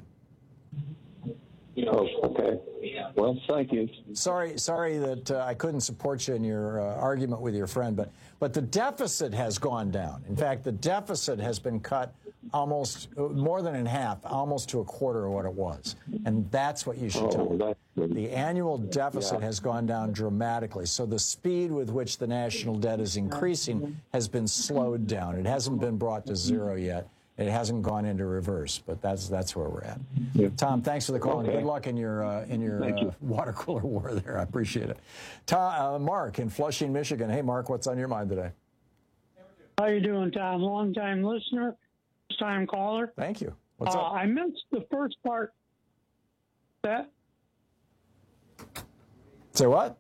Oh, okay. Well, thank you. Sorry, sorry that uh, I couldn't support you in your uh, argument with your friend, but but the deficit has gone down. In fact, the deficit has been cut almost uh, more than in half, almost to a quarter of what it was, and that's what you should oh, tell me. The annual deficit yeah. has gone down dramatically, so the speed with which the national debt is increasing has been slowed down. It hasn't been brought to zero yet, It hasn't gone into reverse, but that's that's where we're at. Yeah. Tom, thanks for the call, Okay. and good luck in your uh, in your Thank uh, you. water cooler war there. I appreciate it. Tom, uh, Mark in Flushing, Michigan. Hey, Mark, what's on your mind today? How you doing, Tom? Long-time listener, first-time caller. Thank you. What's uh, up? I missed the first part. That Say what?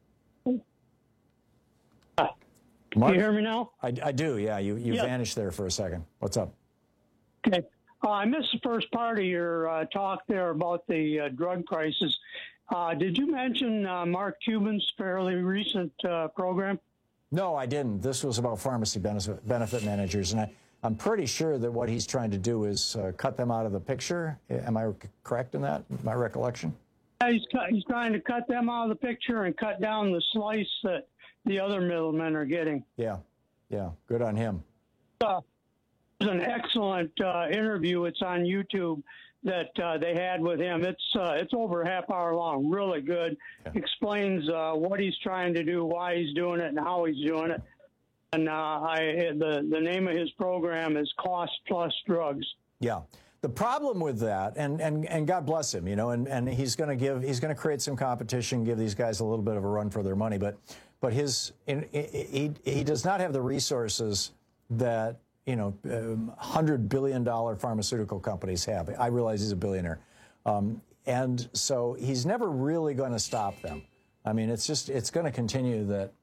Can you hear me now? I, I do, yeah. You, you Yeah. vanished there for a second. What's up? Okay. Uh, I missed the first part of your uh, talk there about the uh, drug crisis. Uh, did you mention uh, Mark Cuban's fairly recent uh, program? No, I didn't. This was about pharmacy benefit, benefit managers, and I, I'm pretty sure that what he's trying to do is uh, cut them out of the picture. Am I correct in that, my recollection? Yeah, he's, cut, he's trying to cut them out of the picture and cut down the slice that the other middlemen are getting. Yeah, yeah. Good on him. Uh, it was an excellent uh, interview. It's on YouTube that uh, they had with him. It's uh, it's over a half hour long. Really good. Yeah. Explains uh, what he's trying to do, why he's doing it, and how he's doing it. And uh, I the the name of his program is Cost Plus Drugs. Yeah. The problem with that, and, and, and God bless him, you know, and, and he's going to give, he's going to create some competition, give these guys a little bit of a run for their money, but, but his, in, he, he does not have the resources that, you know, um, one hundred billion dollars pharmaceutical companies have. I realize he's a billionaire. Um, and so he's never really going to stop them. I mean, it's just, it's going to continue that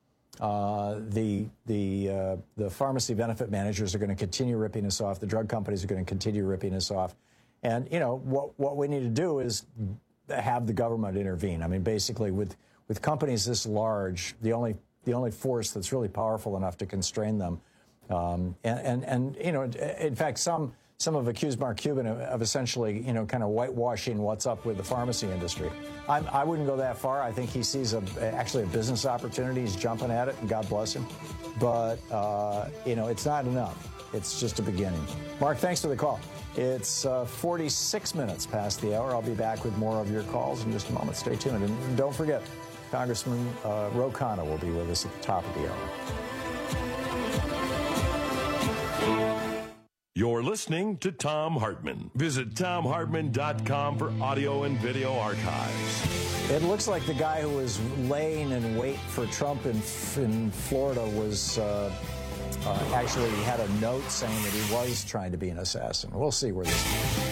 uh, the, the, uh, the pharmacy benefit managers are going to continue ripping us off. The drug companies are going to continue ripping us off. And, you know, what, what we need to do is have the government intervene. I mean, basically, with, with companies this large, the only, the only force that's really powerful enough to constrain them, um, and, and, and, you know, in fact, some, some have accused Mark Cuban of, of essentially, you know, kind of whitewashing what's up with the pharmacy industry. I'm, I wouldn't go that far. I think he sees a, actually a business opportunity. He's jumping at it, and God bless him. But, uh, you know, it's not enough. It's just a beginning. Mark, thanks for the call. It's uh, forty-six minutes past the hour. I'll be back with more of your calls in just a moment. Stay tuned. And don't forget, Congressman uh, Ro Khanna will be with us at the top of the hour. You're listening to Thom Hartmann. Visit Thom Hartmann dot com for audio and video archives. It looks like the guy who was laying in wait for Trump in, in Florida was uh, uh, actually had a note saying that he was trying to be an assassin. We'll see where this goes.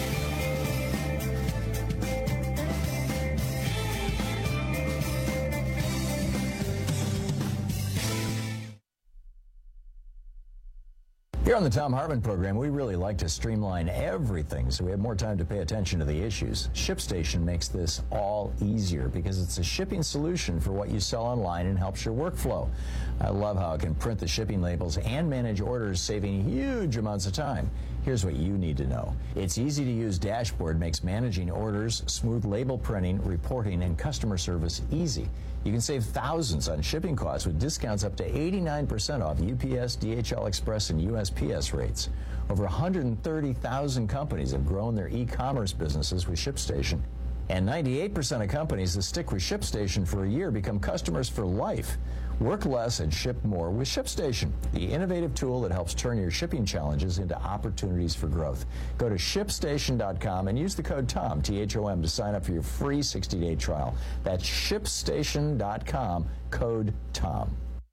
Here on the Thom Hartmann program, we really like to streamline everything so we have more time to pay attention to the issues. ShipStation makes this all easier because it's a shipping solution for what you sell online and helps your workflow. I love how it can print the shipping labels and manage orders, saving huge amounts of time. Here's what you need to know. Its easy-to-use dashboard makes managing orders, smooth label printing, reporting, and customer service easy. You can save thousands on shipping costs with discounts up to eighty-nine percent off U P S, D H L Express, and U S P S rates. Over one hundred thirty thousand companies have grown their e-commerce businesses with ShipStation. And ninety-eight percent of companies that stick with ShipStation for a year become customers for life. Work less and ship more with ShipStation, the innovative tool that helps turn your shipping challenges into opportunities for growth. Go to ship station dot com and use the code TOM, T H O M, to sign up for your free sixty-day trial. That's ship station dot com, code TOM.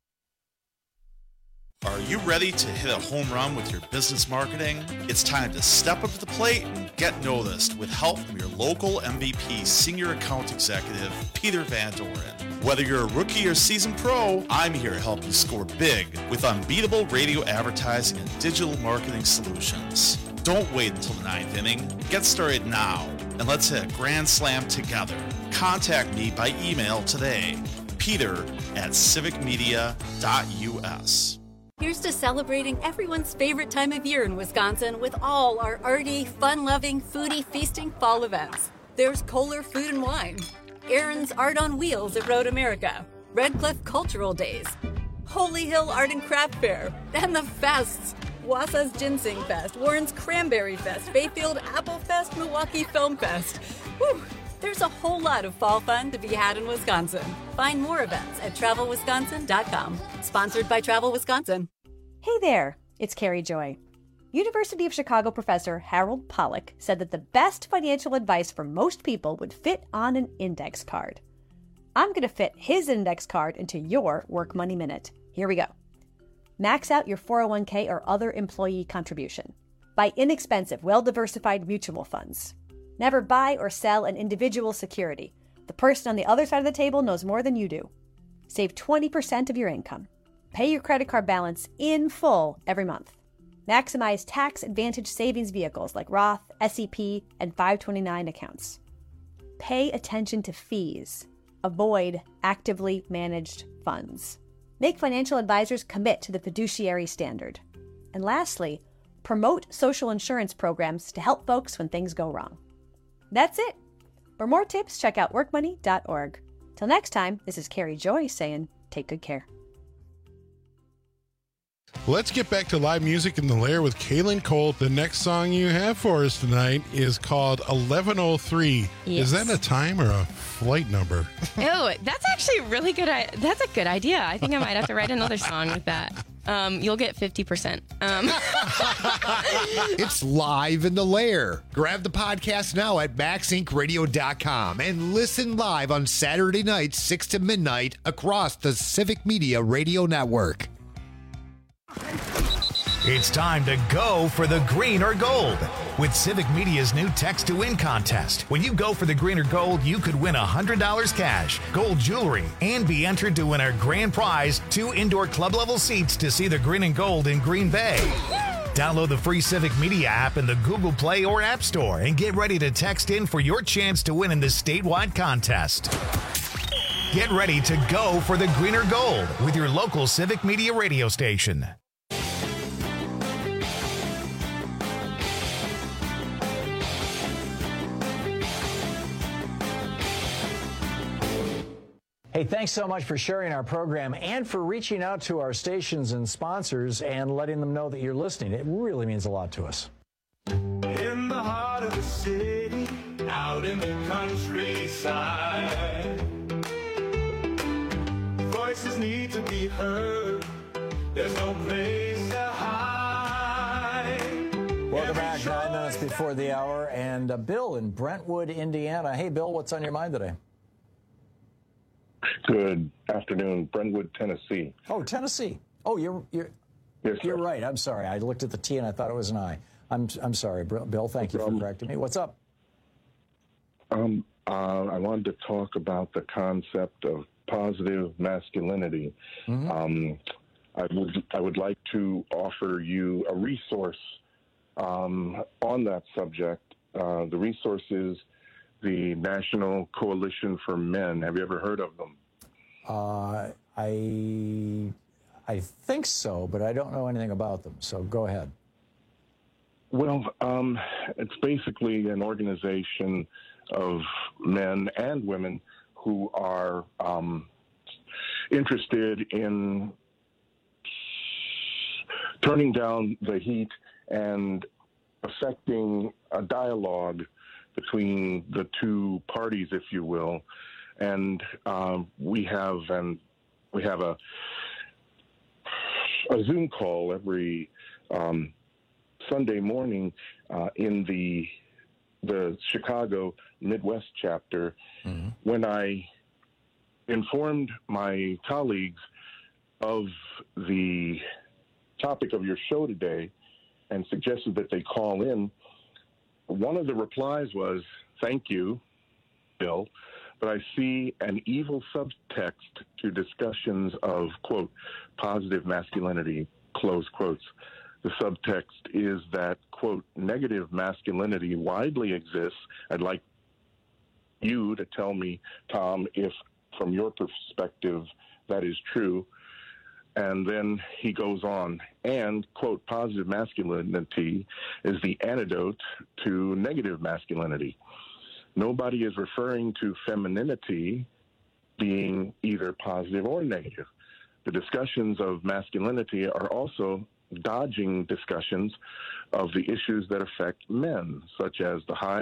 Are you ready to hit a home run with your business marketing? It's time to step up to the plate and get noticed with help from your local M V P Senior Account Executive, Peter Van Doren. Whether you're a rookie or seasoned pro, I'm here to help you score big with unbeatable radio advertising and digital marketing solutions. Don't wait until the ninth inning. Get started now, and let's hit a grand slam together. Contact me by email today, peter at civic media dot U S. Here's to celebrating everyone's favorite time of year in Wisconsin with all our arty, fun-loving, foodie, feasting fall events. There's Kohler Food and Wine, Aaron's Art on Wheels at Road America, Red Cliff Cultural Days, Holy Hill Art and Craft Fair, and the fests. Wausau's Ginseng Fest, Warren's Cranberry Fest, Bayfield Apple Fest, Milwaukee Film Fest. Whew. There's a whole lot of fall fun to be had in Wisconsin. Find more events at travel wisconsin dot com. Sponsored by Travel Wisconsin. Hey there, it's Carrie Joy. University of Chicago professor Harold Pollack said that the best financial advice for most people would fit on an index card. I'm going to fit his index card into your Work Money Minute. Here we go. Max out your four oh one k or other employee contribution. Buy inexpensive, well-diversified mutual funds. Never buy or sell an individual security. The person on the other side of the table knows more than you do. Save twenty percent of your income. Pay your credit card balance in full every month. Maximize tax advantage savings vehicles like Roth, S E P, and five twenty-nine accounts. Pay attention to fees. Avoid actively managed funds. Make financial advisors commit to the fiduciary standard. And lastly, promote social insurance programs to help folks when things go wrong. That's it. For more tips, check out work money dot org. Till next time, this is Carrie Joy saying, take good care. Let's get back to live music in the Lair with Kaylin Colt. The next song you have for us tonight is called eleven oh three. Yes. Is that a time or a flight number? Oh, that's actually a really good. I- that's a good idea. I think I might have to write another song with that. Um, you'll get fifty percent. Um. It's live in the Lair. Grab the podcast now at max inc radio dot com and listen live on Saturday nights, six to midnight, across the Civic Media Radio Network. It's time to go for the green or gold with Civic Media's new Text to Win contest. When you go for the green or gold, you could win one hundred dollars cash, gold jewelry, and be entered to win our grand prize, two indoor club-level seats to see the green and gold in Green Bay. Download the free Civic Media app in the Google Play or App Store and get ready to text in for your chance to win in this statewide contest. Get ready to go for the green or gold with your local Civic Media radio station. Hey, thanks so much for sharing our program and for reaching out to our stations and sponsors and letting them know that you're listening. It really means a lot to us. In the heart of the city, out in the countryside, voices need to be heard. There's no place to hide. Welcome back. Nine minutes before the hour. And uh, Bill in Brentwood, Indiana. Hey, Bill, what's on your mind today? Good afternoon, Brentwood, Tennessee. Oh, Tennessee. Oh, you're you're yes, you're right. I'm sorry. I looked at the T and I thought it was an I. I'm I'm sorry, Bill. Thank you for correcting me. What's up? Um, uh, I wanted to talk about the concept of positive masculinity. Mm-hmm. Um, I would I would like to offer you a resource um, on that subject. Uh, the resource is the National Coalition for Men. Have you ever heard of them? Uh, I I think so, but I don't know anything about them. So go ahead. Well, um, it's basically an organization of men and women who are um, interested in turning down the heat and affecting a dialogue between the two parties, if you will. And um, we have and we have a a Zoom call every um, Sunday morning uh, in the the Chicago Midwest chapter. Mm-hmm. When I informed my colleagues of the topic of your show today and suggested that they call in, one of the replies was, "Thank you, Bill, but I see an evil subtext to discussions of, quote, positive masculinity," close quotes. The subtext is that, quote, negative masculinity widely exists. I'd like you to tell me, Tom, if from your perspective that is true. And then he goes on, and, quote, positive masculinity is the antidote to negative masculinity. Nobody is referring to femininity being either positive or negative. The discussions of masculinity are also dodging discussions of the issues that affect men, such as the high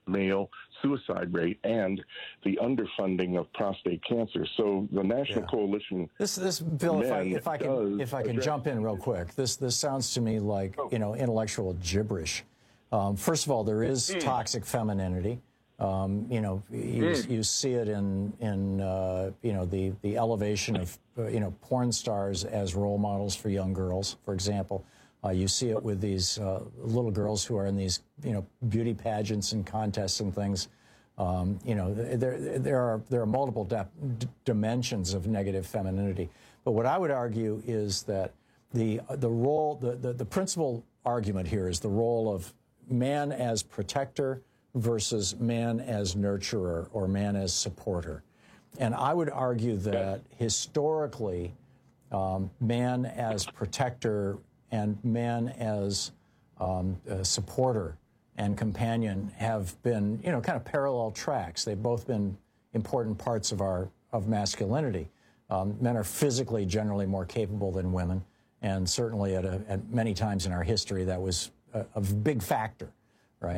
male suicide rate and the underfunding of prostate cancer. So the National Yeah. Coalition. This, this Bill, if I, Men if I can, does if I can address- jump in real quick, this this sounds to me like you know intellectual gibberish. Um, first of all, there is Mm. toxic femininity. Um, you know, you, Mm. you see it in in uh, you know the the elevation of uh, you know porn stars as role models for young girls, for example. Uh, you see it with these uh, little girls who are in these, you know, beauty pageants and contests and things. Um, you know, there there are there are multiple de- d- dimensions of negative femininity. But what I would argue is that the the role, the, the the principal argument here is the role of man as protector versus man as nurturer or man as supporter. And I would argue that historically, um, man as protector and man as um, a supporter and companion have been, you know, kind of parallel tracks. They've both been important parts of our of masculinity. Um, men are physically generally more capable than women, and certainly at, a, at many times in our history that was a, a big factor, right?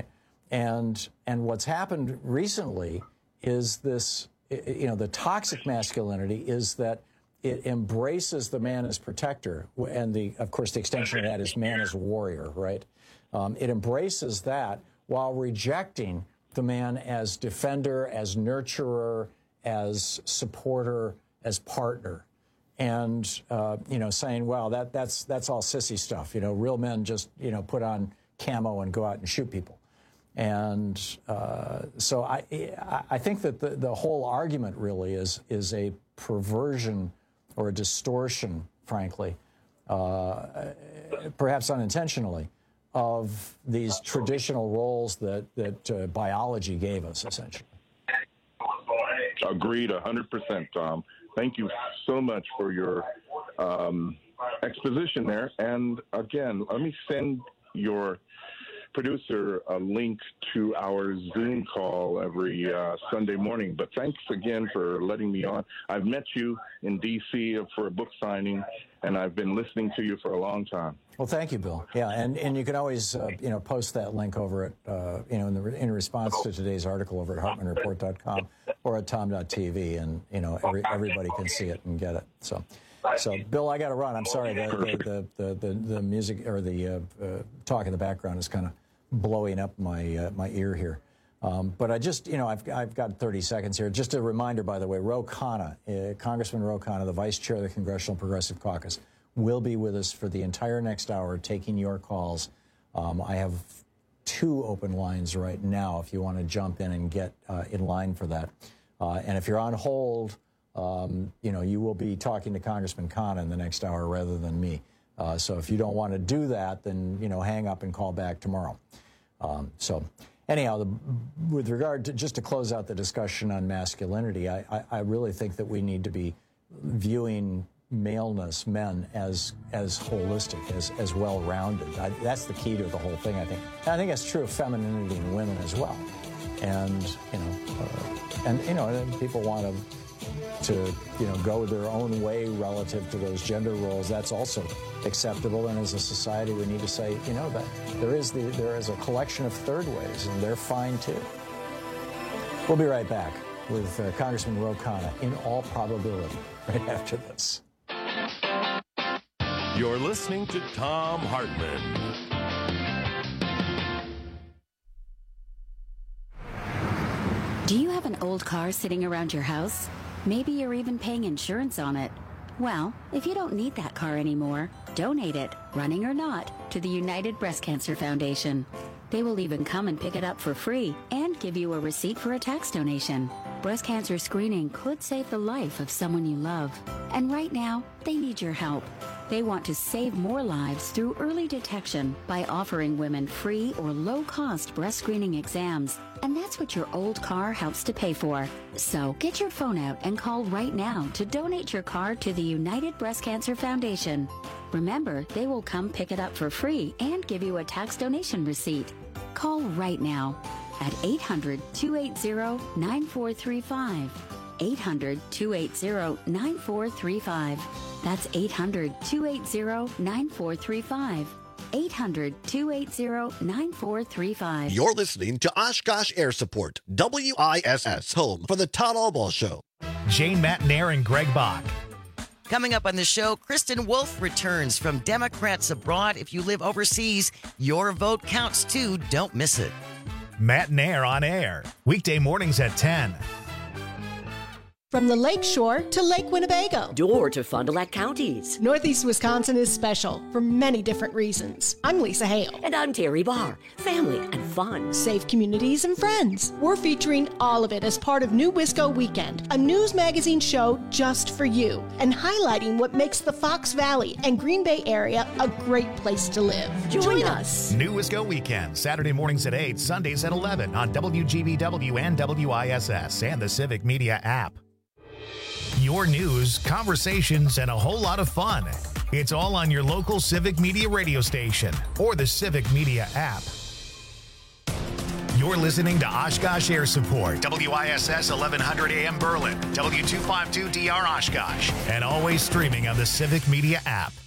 And and what's happened recently is this, you know, the toxic masculinity is that it embraces the man as protector, and the, of course, the extension of that is man as warrior, right? Um, it embraces that while rejecting the man as defender, as nurturer, as supporter, as partner, and uh, you know, saying, "Well, that that's that's all sissy stuff." You know, real men just you know put on camo and go out and shoot people. And uh, so I I think that the the whole argument really is is a perversion or a distortion, frankly, uh, perhaps unintentionally, of these traditional roles that, that uh, biology gave us, essentially. Agreed, one hundred percent, Tom. Thank you so much for your um, exposition there. And again, let me send your producer a link to our Zoom call every uh, Sunday morning. But thanks again for letting me on. I've met you in D C for a book signing, and I've been listening to you for a long time. Well, thank you, Bill. Yeah, and, and you can always uh, you know post that link over at uh, you know in, the, in response to today's article over at Hartman Report dot com or at tom dot t v, and you know every, everybody can see it and get it. So. So, Bill, I got to run. I'm sorry. The the, the, the, the music or the uh, uh, talk in the background is kind of blowing up my uh, my ear here. Um, but I just, you know, I've I've got thirty seconds here. Just a reminder, by the way, Ro Khanna, uh, Congressman Ro Khanna, the Vice Chair of the Congressional Progressive Caucus, will be with us for the entire next hour, taking your calls. Um, I have two open lines right now if you want to jump in and get uh, in line for that. Uh, and if you're on hold, um, you know, you will be talking to Congressman Khanna in the next hour rather than me. Uh, so if you don't want to do that, then, you know, hang up and call back tomorrow. Um, so anyhow, the, with regard to, just to close out the discussion on masculinity, I, I, I really think that we need to be viewing maleness, men, as as holistic, as, as well-rounded. I, that's the key to the whole thing, I think. And I think that's true of femininity in women as well. And, you know, uh, and, you know, and people want to to, you know, go their own way relative to those gender roles. That's also acceptable. And as a society, we need to say, you know, that there is the there is a collection of third ways, and they're fine too. We'll be right back with uh, Congressman Ro Khanna, in all probability, right after this. You're listening to Thom Hartmann. Do you have an old car sitting around your house? Maybe you're even paying insurance on it. Well, if you don't need that car anymore, donate it, running or not, to the United Breast Cancer Foundation. They will even come and pick it up for free and give you a receipt for a tax donation. Breast cancer screening could save the life of someone you love. And right now, they need your help. They want to save more lives through early detection by offering women free or low-cost breast screening exams. And that's what your old car helps to pay for. So get your phone out and call right now to donate your car to the United Breast Cancer Foundation. Remember, they will come pick it up for free and give you a tax donation receipt. Call right now at eight hundred, two eight zero, nine four three five. eight hundred, two eight zero, nine four three five. That's eight hundred, two eight zero, nine four three five. eight hundred, two eight zero, nine four three five. You're listening to Oshkosh Air Support, W I S S, home for the Todd Albaugh Show. Jane Matnair and Greg Bach. Coming up on the show, Kristen Wolf returns from Democrats Abroad. If you live overseas, your vote counts too. Don't miss it. Matnair on air, weekday mornings at ten. From the Lake Shore to Lake Winnebago. Door to Fond du Lac counties. Northeast Wisconsin is special for many different reasons. I'm Lisa Hale. And I'm Terry Barr. Family and fun. Safe communities and friends. We're featuring all of it as part of New Wisco Weekend, a news magazine show just for you, and highlighting what makes the Fox Valley and Green Bay area a great place to live. Join, Join us. New Wisco Weekend, Saturday mornings at eight, Sundays at eleven on W G B W and W I S S and the Civic Media app. Your news, conversations, and a whole lot of fun. It's all on your local Civic Media radio station or the Civic Media app. You're listening to Oshkosh Air Support, W I S S eleven hundred A M Berlin, W two fifty-two D R Oshkosh, and always streaming on the Civic Media app.